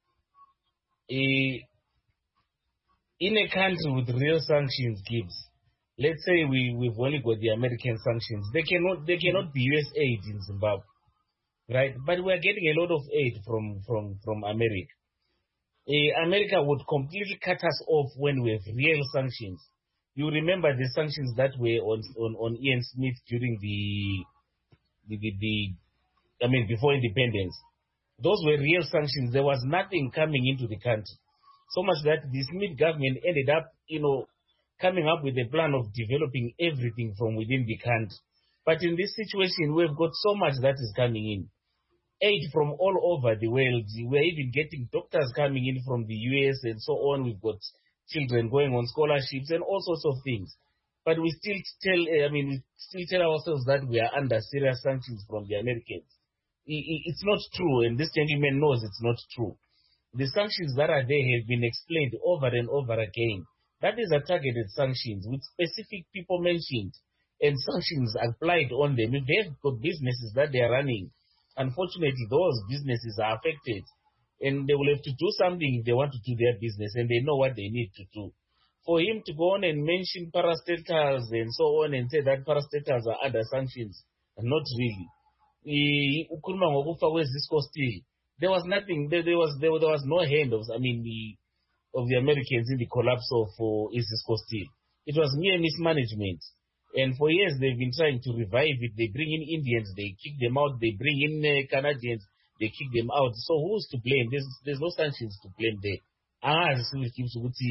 Speaker 4: Uh, in a country with real sanctions, Gibbs, let's say we, we've only got the American sanctions. They cannot they cannot be U S aid in Zimbabwe, right? But we are getting a lot of aid from, from, from America. Uh, America would completely cut us off when we have real sanctions. You remember the sanctions that were on on, on Ian Smith during the the, the the I mean before independence. Those were real sanctions. There was nothing coming into the country. So much that the Smith government ended up, you know, coming up with a plan of developing everything from within the country. But in this situation, we've got so much that is coming in. Aid from all over the world. We're even getting doctors coming in from the U S and so on. We've got children going on scholarships and all sorts of things. But we still tell, I mean, we still tell ourselves that we are under serious sanctions from the Americans. It's not true, and this gentleman knows it's not true. The sanctions that are there have been explained over and over again. That is a targeted sanctions with specific people mentioned and sanctions applied on them. If they've got businesses that they are running, unfortunately, those businesses are affected and they will have to do something if they want to do their business and they know what they need to do. For him to go on and mention parastatals and so on and say that parastatals are under sanctions, not really. There was nothing, there, there was there, there was no hand of, I mean, the, of the Americans in the collapse of uh, Isisco Steel. It was mere mismanagement. And for years they've been trying to revive it. They bring in Indians, they kick them out. They bring in uh, Canadians, they kick them out. So who's to blame? There's there's no sanctions to blame there. Ah, repeating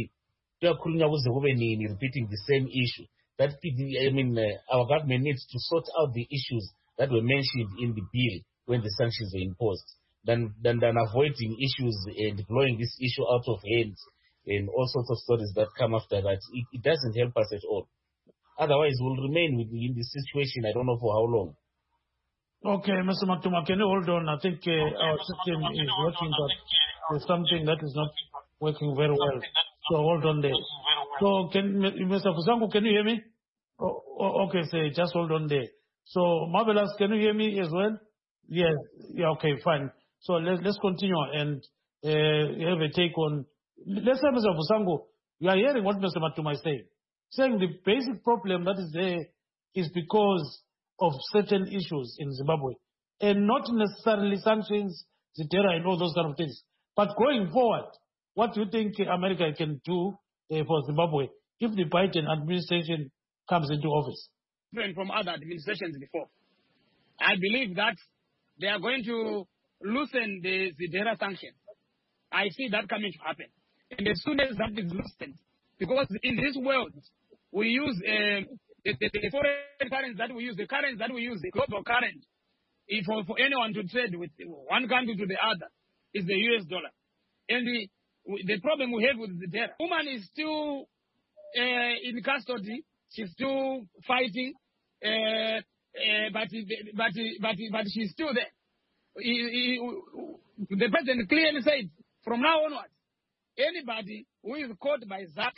Speaker 4: the same issue. That I mean, uh, our government needs to sort out the issues that were mentioned in the bill when the sanctions were imposed. Than, than, than avoiding issues and blowing this issue out of hand and all sorts of stories that come after that. It, it doesn't help us at all. Otherwise, we'll remain in this situation, I don't know for how long.
Speaker 1: Okay, Mister Matuma, can you hold on? I think uh, our system is working, but there's something that is not working very well. So hold on there. So, can Mister Fusango, can you hear me? Oh, oh, okay, say, just hold on there. So, Marvelous, can you hear me as well? Yes. Yeah, okay, fine. So let's, let's continue and uh, have a take on, let's say, Mister Busango, you are hearing what Mister Matuma is saying. Saying the basic problem that is there is because of certain issues in Zimbabwe and not necessarily sanctions, Zitera and all those kind of things. But going forward, what do you think America can do uh, for Zimbabwe if the Biden administration comes into office?
Speaker 5: Different from other administrations before. I believe that they are going to loosen the Zidera sanctions. I see that coming to happen. And as soon as that is loosened, because in this world, we use uh, the, the, the foreign currency that we use, the currency that we use, the global currency, if for, for anyone to trade with one country to the other, is the U S dollar. And the, the problem we have with Zidera, woman is still uh, in custody, she's still fighting, uh, uh, but, but, but, but she's still there. He, he, the president clearly said, from now onwards, anybody who is caught by ZAC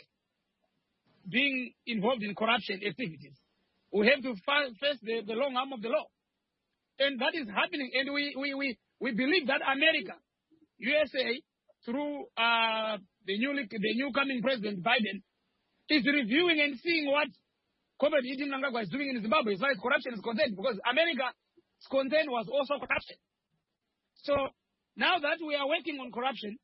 Speaker 5: being involved in corruption activities will have to face the, the long arm of the law. And that is happening. And we, we, we, we believe that America, U S A, through uh, the, newly, the new coming president, Biden, is reviewing and seeing what Comrade Edim Mnangagwa is doing in Zimbabwe as far as corruption is concerned, because America's concern was also corruption. So now that we are working on corruption,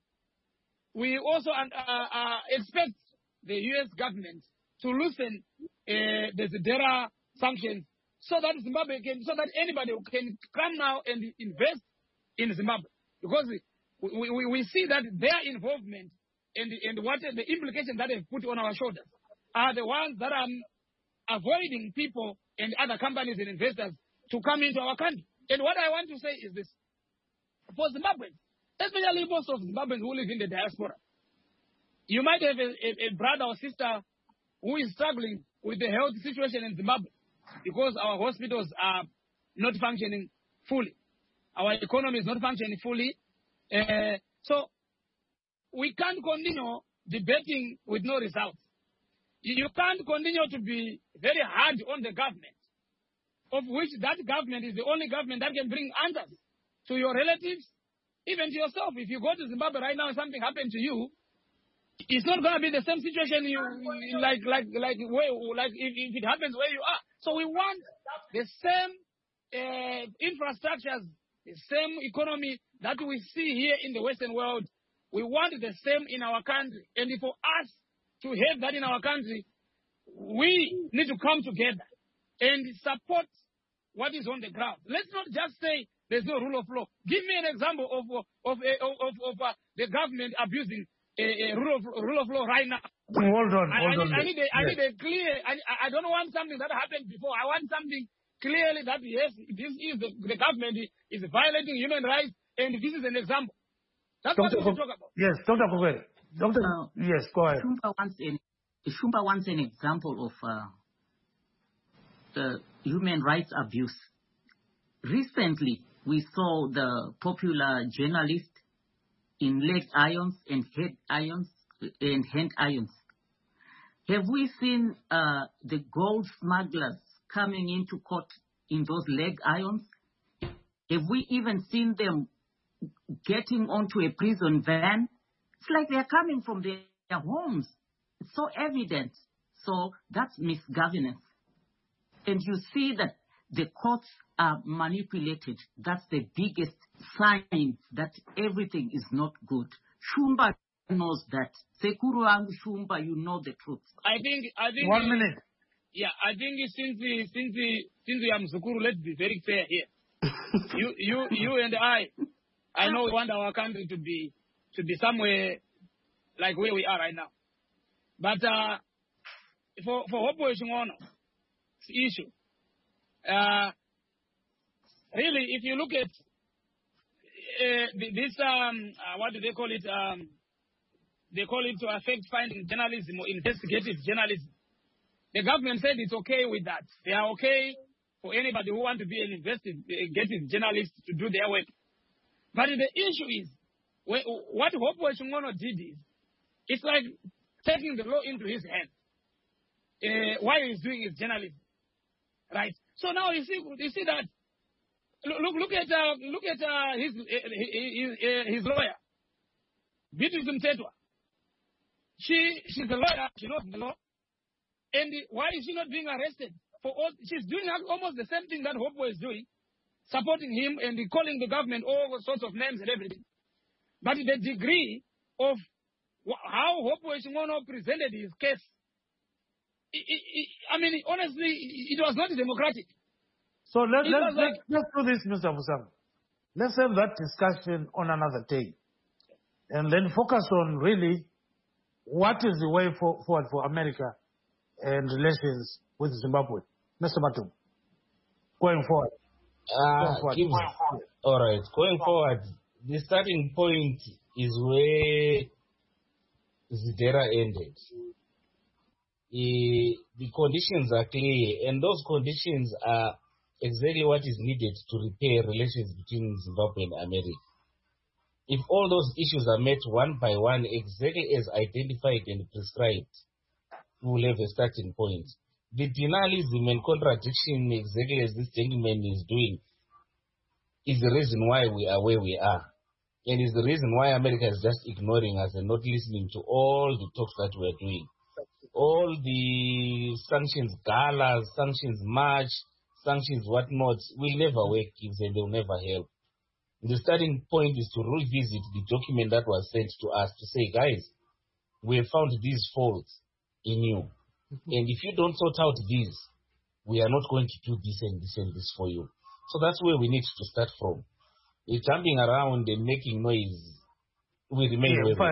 Speaker 5: we also uh, uh, expect the U S government to loosen uh, the Zidera sanctions so that Zimbabwe can, so that anybody can come now and invest in Zimbabwe. Because we, we, we see that their involvement and, and what the implications that they've put on our shoulders are the ones that are avoiding people and other companies and investors to come into our country. And what I want to say is this. For Zimbabweans, especially most of Zimbabweans who live in the diaspora, you might have a, a, a brother or sister who is struggling with the health situation in Zimbabwe because our hospitals are not functioning fully. Our economy is not functioning fully. Uh, so we can't continue debating with no results. You can't continue to be very hard on the government, of which that government is the only government that can bring answers to your relatives, even to yourself. If you go to Zimbabwe right now and something happened to you, it's not going to be the same situation you like like like where like if, if it happens where you are. So we want the same uh, infrastructures, the same economy that we see here in the Western world. We want the same in our country, and for us to have that in our country, we need to come together and support what is on the ground. Let's not just say there's no rule of law. Give me an example of of of, of, of uh, the government abusing a, a rule of rule of law right now.
Speaker 1: Hold on,
Speaker 5: I,
Speaker 1: hold
Speaker 5: I,
Speaker 1: on.
Speaker 5: need, I, need a, I
Speaker 1: yes.
Speaker 5: need a clear. I, I don't want something that happened before. I want something clearly that yes, this is the, the government is violating human rights, and this is an example. That's
Speaker 1: Doctor
Speaker 5: what we talk about.
Speaker 1: Yes, Doctor Kogwere. Doctor,
Speaker 3: Uh,
Speaker 1: yes, go ahead.
Speaker 3: Shumba wants an, Shumba wants an example of uh, the human rights abuse. Recently, we saw the popular journalist in leg irons and head irons and hand irons. Have we seen uh, the gold smugglers coming into court in those leg irons? Have we even seen them getting onto a prison van? It's like they're coming from their, their homes. It's so evident. So that's misgovernance. And you see that the courts are manipulated. That's the biggest sign that everything is not good. Shumba knows that. Sekuru Angu Shumba, you know the truth.
Speaker 5: I think. I think.
Speaker 1: One minute.
Speaker 5: Yeah, I think since we, since we, since we are Mzukuru, let's be very fair here. you, you, you, and I. I know we want our country to be to be somewhere like where we are right now. But uh, for for Hopo Eshimono issue, uh, really, if you look at uh, this, um, uh, what do they call it? Um, they call it to affect finding journalism or investigative journalism. The government said it's okay with that. They are okay for anybody who wants to be an investigative journalist to do their work. But the issue is, what Hopo Eshimono did is, it's like taking the law into his hands uh, while he's doing his journalism, right? So now you see, you see that. Look, look at, uh, look at uh, his, his, his lawyer, Beatrice Mtetwa. She, she's a lawyer. She knows the law. And why is she not being arrested? For all, she's doing almost the same thing that Hopewell is doing, supporting him and calling the government all sorts of names and everything. But the degree of how Hopewell Shingono presented his case, it, it, it, I mean, honestly, it was not democratic.
Speaker 1: So let,
Speaker 5: It
Speaker 1: let,
Speaker 5: was
Speaker 1: let,
Speaker 5: like-
Speaker 1: let's do this, Mister Musam. Let's have that discussion on another day. And then focus on really what is the way for, forward for America and relations with Zimbabwe. Mister Matum, going forward.
Speaker 4: Uh,
Speaker 1: Going forward.
Speaker 4: Gibbs, all right, going forward, the starting point is where Zidera ended. Eh, the conditions are clear, and those conditions are exactly what is needed to repair relations between Zimbabwe and America. If all those issues are met one by one, exactly as identified and prescribed, we will have a starting point. The denialism and contradiction, exactly as this gentleman is doing, is the reason why we are where we are. And is the reason why America is just ignoring us and not listening to all the talks that we are doing. All the sanctions galas, sanctions march, sanctions whatnot will never work, and they will never help. The starting point is to revisit the document that was sent to us to say, guys, we have found these faults in you. Mm-hmm. And if you don't sort out these, we are not going to do this and this and this for you. So that's where we need to start from. It's jumping around and making noise. We remain
Speaker 1: Yeah,
Speaker 4: where we are.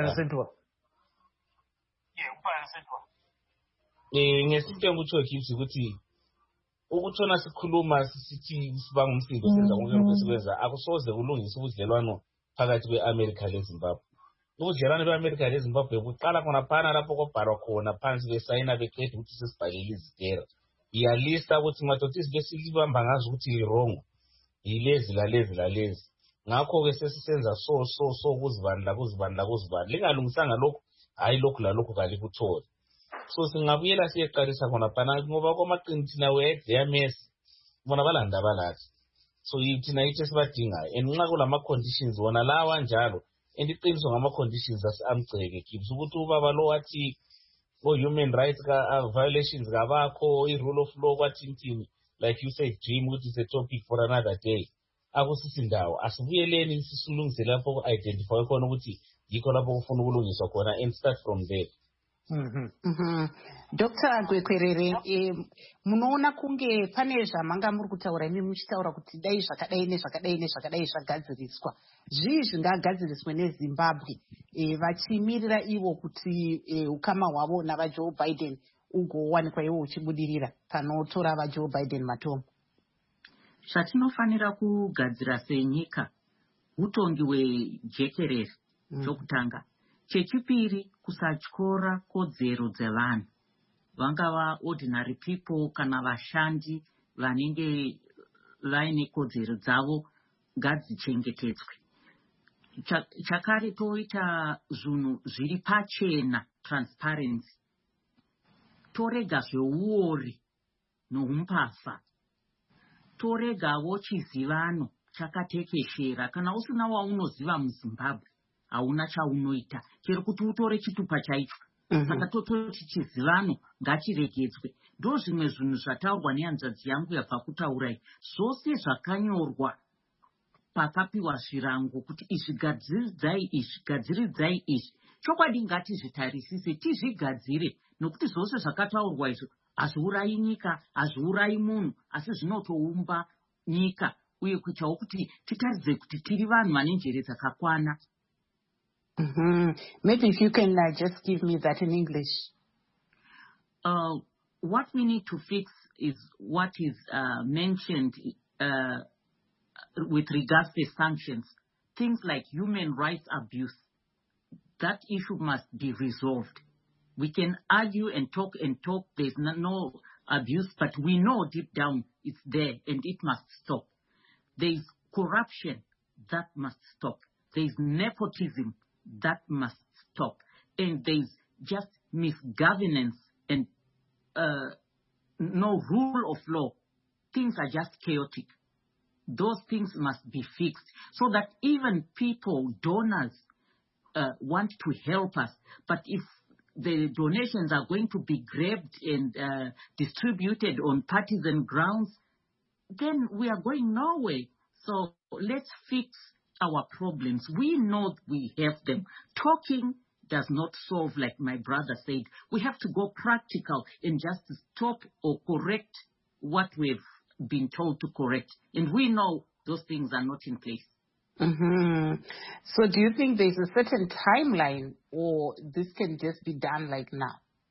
Speaker 4: Eh, ngesinto engikutsho ukuthi ukutshona sikhuluma sisithi sibanga umsindo senza konke lokwesikwenza akusoze kulungise ubudlelwano phakathi kwe-America leZimbabwe. Ubudlelwano be-America leZimbabwe buqala khona phana lapho kwabhalwa khona phansi besayina beqeda ukuthi sesibhalele izitera. Iyalista ukuthi madoda izinto esilibamba ngazo ukuthi li-wrong yilezi lalezi lalezi. Ngakho-ke sesisenza so so so kuzibandla kuzibandla kuzibandla. Lingalungisanga lokhu, hayi lokhu lalokhu kalikutholi. So singabuyela siyeqalisa khona phana ngoba kwamaqini thina we had their mess bona balanda balathi. So thina yithi esibadingayo and nxa kulama-conditions wona lawa njalo and iqiniso ngama-conditions asi-amgceke Gibbs ukuthi ubaba lo wathi o-human rights violations kabakho, i-rule of law kwathintini, like you said, Jim, which is a topic for another day. Akusisi ndawo asibuyeleni sisilungise lapho ku-identify khona ukuthi yikho lapho kufuna ukulungiswa khona and start from there.
Speaker 2: Mm-hmm. Mm-hmm. Doctor Gwekwerere, eh, munoona kunge pane zvamanga muri kutaura imi muchitaura kuti dai zvakadai nezvakadai nezvakadai zvagadziriswa. Zvii zvingagadziriswe neZimbabwe eh, vachimirira ivo kuti eh, ukama hwavo navaJoe Biden ugowanikwa ivo uchibudirira panotora vaJoe Biden matomo?
Speaker 3: Zvatinofanira kugadzira senyika utongi hwejekerere mm. chokutanga. Chechipiri, kusatyora kodzero dzevanhu, vangava ordinary people kana vashandi vanenge vaine kodzero dzavo ngadzichengetedzwe. Chakare toita zvinhu zviri pachena, transparency. Torega zveuori noumbavha. Toregawo chizivano chakatekeshera. Kana usina waunoziva muZimbabwe, hauna chaunoita. Chero kuti utore chitupa chaicho. Saka tototi chizivano ngachiregedzwe. Ndo zvimwe zvinhu zvataurwa nehanzvadzi yangu yabva kutaurai. Zvose zvakanyorwa pakapiwa zvirango kuti izvi gadziridzai izvi gadziridzai izvi. Chokwadi ngatizvitarisise tizvigadzire nokuti zvose zvakataurwa izvo hazviurayi nyika, hazviurayi munhu, asi zvinotoumba nyika uye kuitawo kuti titaridze kuti tiri vanhu vane njere dzakakwana.
Speaker 2: Mm-hmm. Maybe if you can uh, just give me that in English.
Speaker 3: Uh, what we need to fix is what is uh, mentioned uh, with regards to sanctions. Things like human rights abuse. That issue must be resolved. We can argue and talk and talk. There's no, no abuse, but we know deep down it's there and it must stop. There's corruption. That must stop. There's nepotism. That must stop. And there's just misgovernance and uh, no rule of law. things are just chaotic. Those things must be fixed so that even people, donors, uh, want to help us. But if the donations are going to be grabbed and uh, distributed on partisan grounds, then we are going nowhere. So let's fix our problems. We know we have them. Talking does not solve, like my brother said. We have to go practical and just stop or correct what we've been told to correct. And we know those things are not in place.
Speaker 2: Mm-hmm. So do you think there's a certain timeline, or this can just be done like now?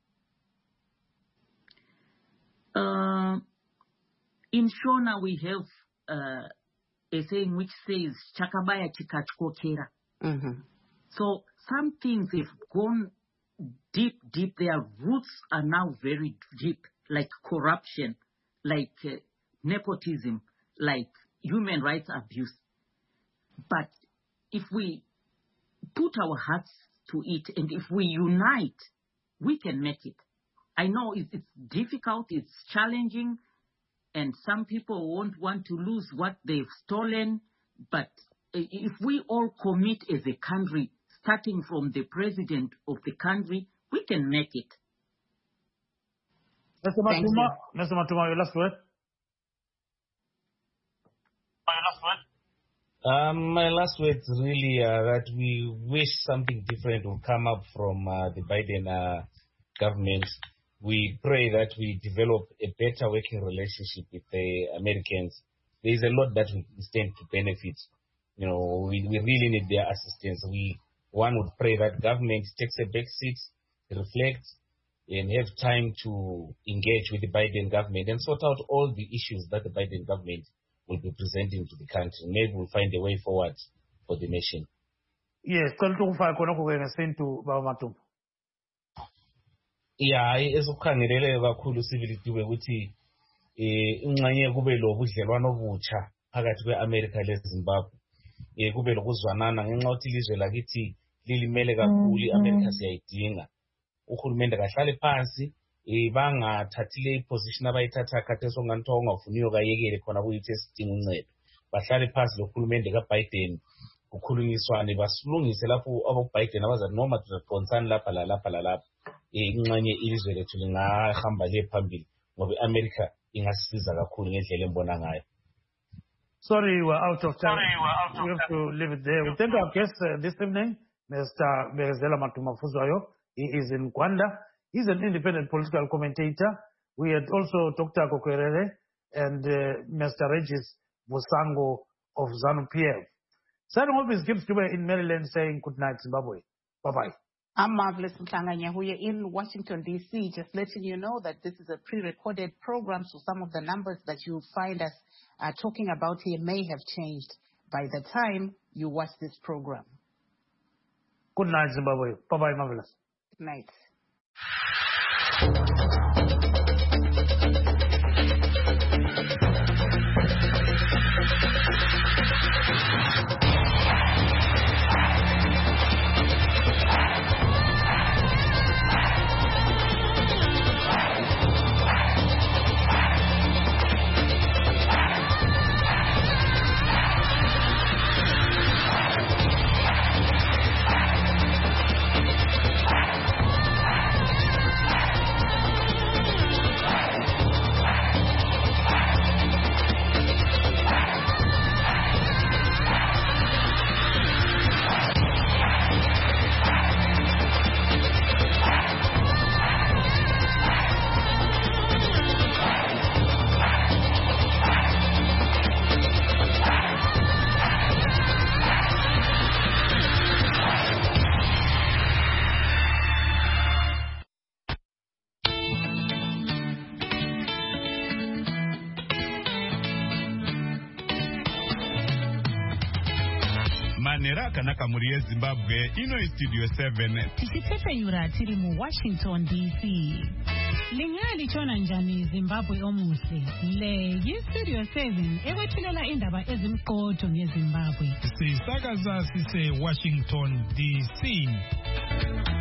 Speaker 3: Uh, in Shona, we have uh, a saying which says, Chakabaya chikachkokera.
Speaker 2: Mm-hmm.
Speaker 3: So some things have gone deep, deep. Their roots are now very deep, like corruption, like uh, nepotism, like human rights abuse. But if we put our hearts to it and if we unite, we can make it. I know it's, it's difficult, it's challenging, and some people won't want to lose what they've stolen. But if we all commit as a country, starting from the president of the country, we can make it.
Speaker 1: Mister Matuma, Mister Matuma, your last word. My last word.
Speaker 4: Um, my last words really are that we wish something different will come up from uh, the Biden uh, government. We pray that we develop a better working relationship with the Americans. There is a lot that we stand to benefit. You know, we, we really need their assistance. We one would pray that government takes a back seat, reflects, and have time to engage with the Biden government and sort out all the issues that the Biden government will be presenting to the country. Maybe we'll find a way forward for the nation.
Speaker 1: Yes, to Baba Matumbo.
Speaker 4: Yeah, ezokukhangeleleka kakhulu sibili dube ukuthi eh ingxenye kube lo budlelwano obutsha phakathi kweAmerica leZimbabwe. Eh kube lokuzwanana ngenxa ukuthi ilizwe lakithi lilimele kakhulu, iAmerica siyayidinga. Uhulumende kahlale phansi eh bangathathile iposition abayithatha khathe songanthiwa ungafuniyo kayekele khona kuyithi esidinga uncedo. Bahlale phansi lokhulumende kaBiden kukhulunyiswane basilungise lapho aboBiden abazathi noma tuqonsana lapha la lapha la lapha. Ingxenye ilizwe lethu lingahamba liye phambili ngoba iAmerica ingasiza kakhulu ngendlela embona ngayo.
Speaker 1: Sorry, we're out of time. Sorry, we're out of we have time. to leave it there. We thank our guest uh, this evening, Mister Bekezela Matuma Fuzwayo. He is in Rwanda. He's an independent political commentator. We had also Doctor Kokwerere and uh, Mister Regis Musango of ZANU-P F. Signing off his gifts in Maryland saying good night, Zimbabwe. Bye-bye.
Speaker 2: I'm Marvelous Mhlanganya Huye in Washington, D C, just letting you know that this is a pre-recorded program, so some of the numbers that you'll find us uh, talking about here may have changed by the time you watch this program.
Speaker 1: Good night, Zimbabwe. Bye-bye, Marvelous.
Speaker 2: Good night.
Speaker 6: Neraka nakamuri Zimbabwe ino studio seven
Speaker 7: tichitepeyura tiri mu Washington D C. Lingali chona njani Zimbabwe omuhle le yi studio seven ewethulela indaba ezimqotho ngeZimbabwe.
Speaker 6: Sisakaza sise Washington D C.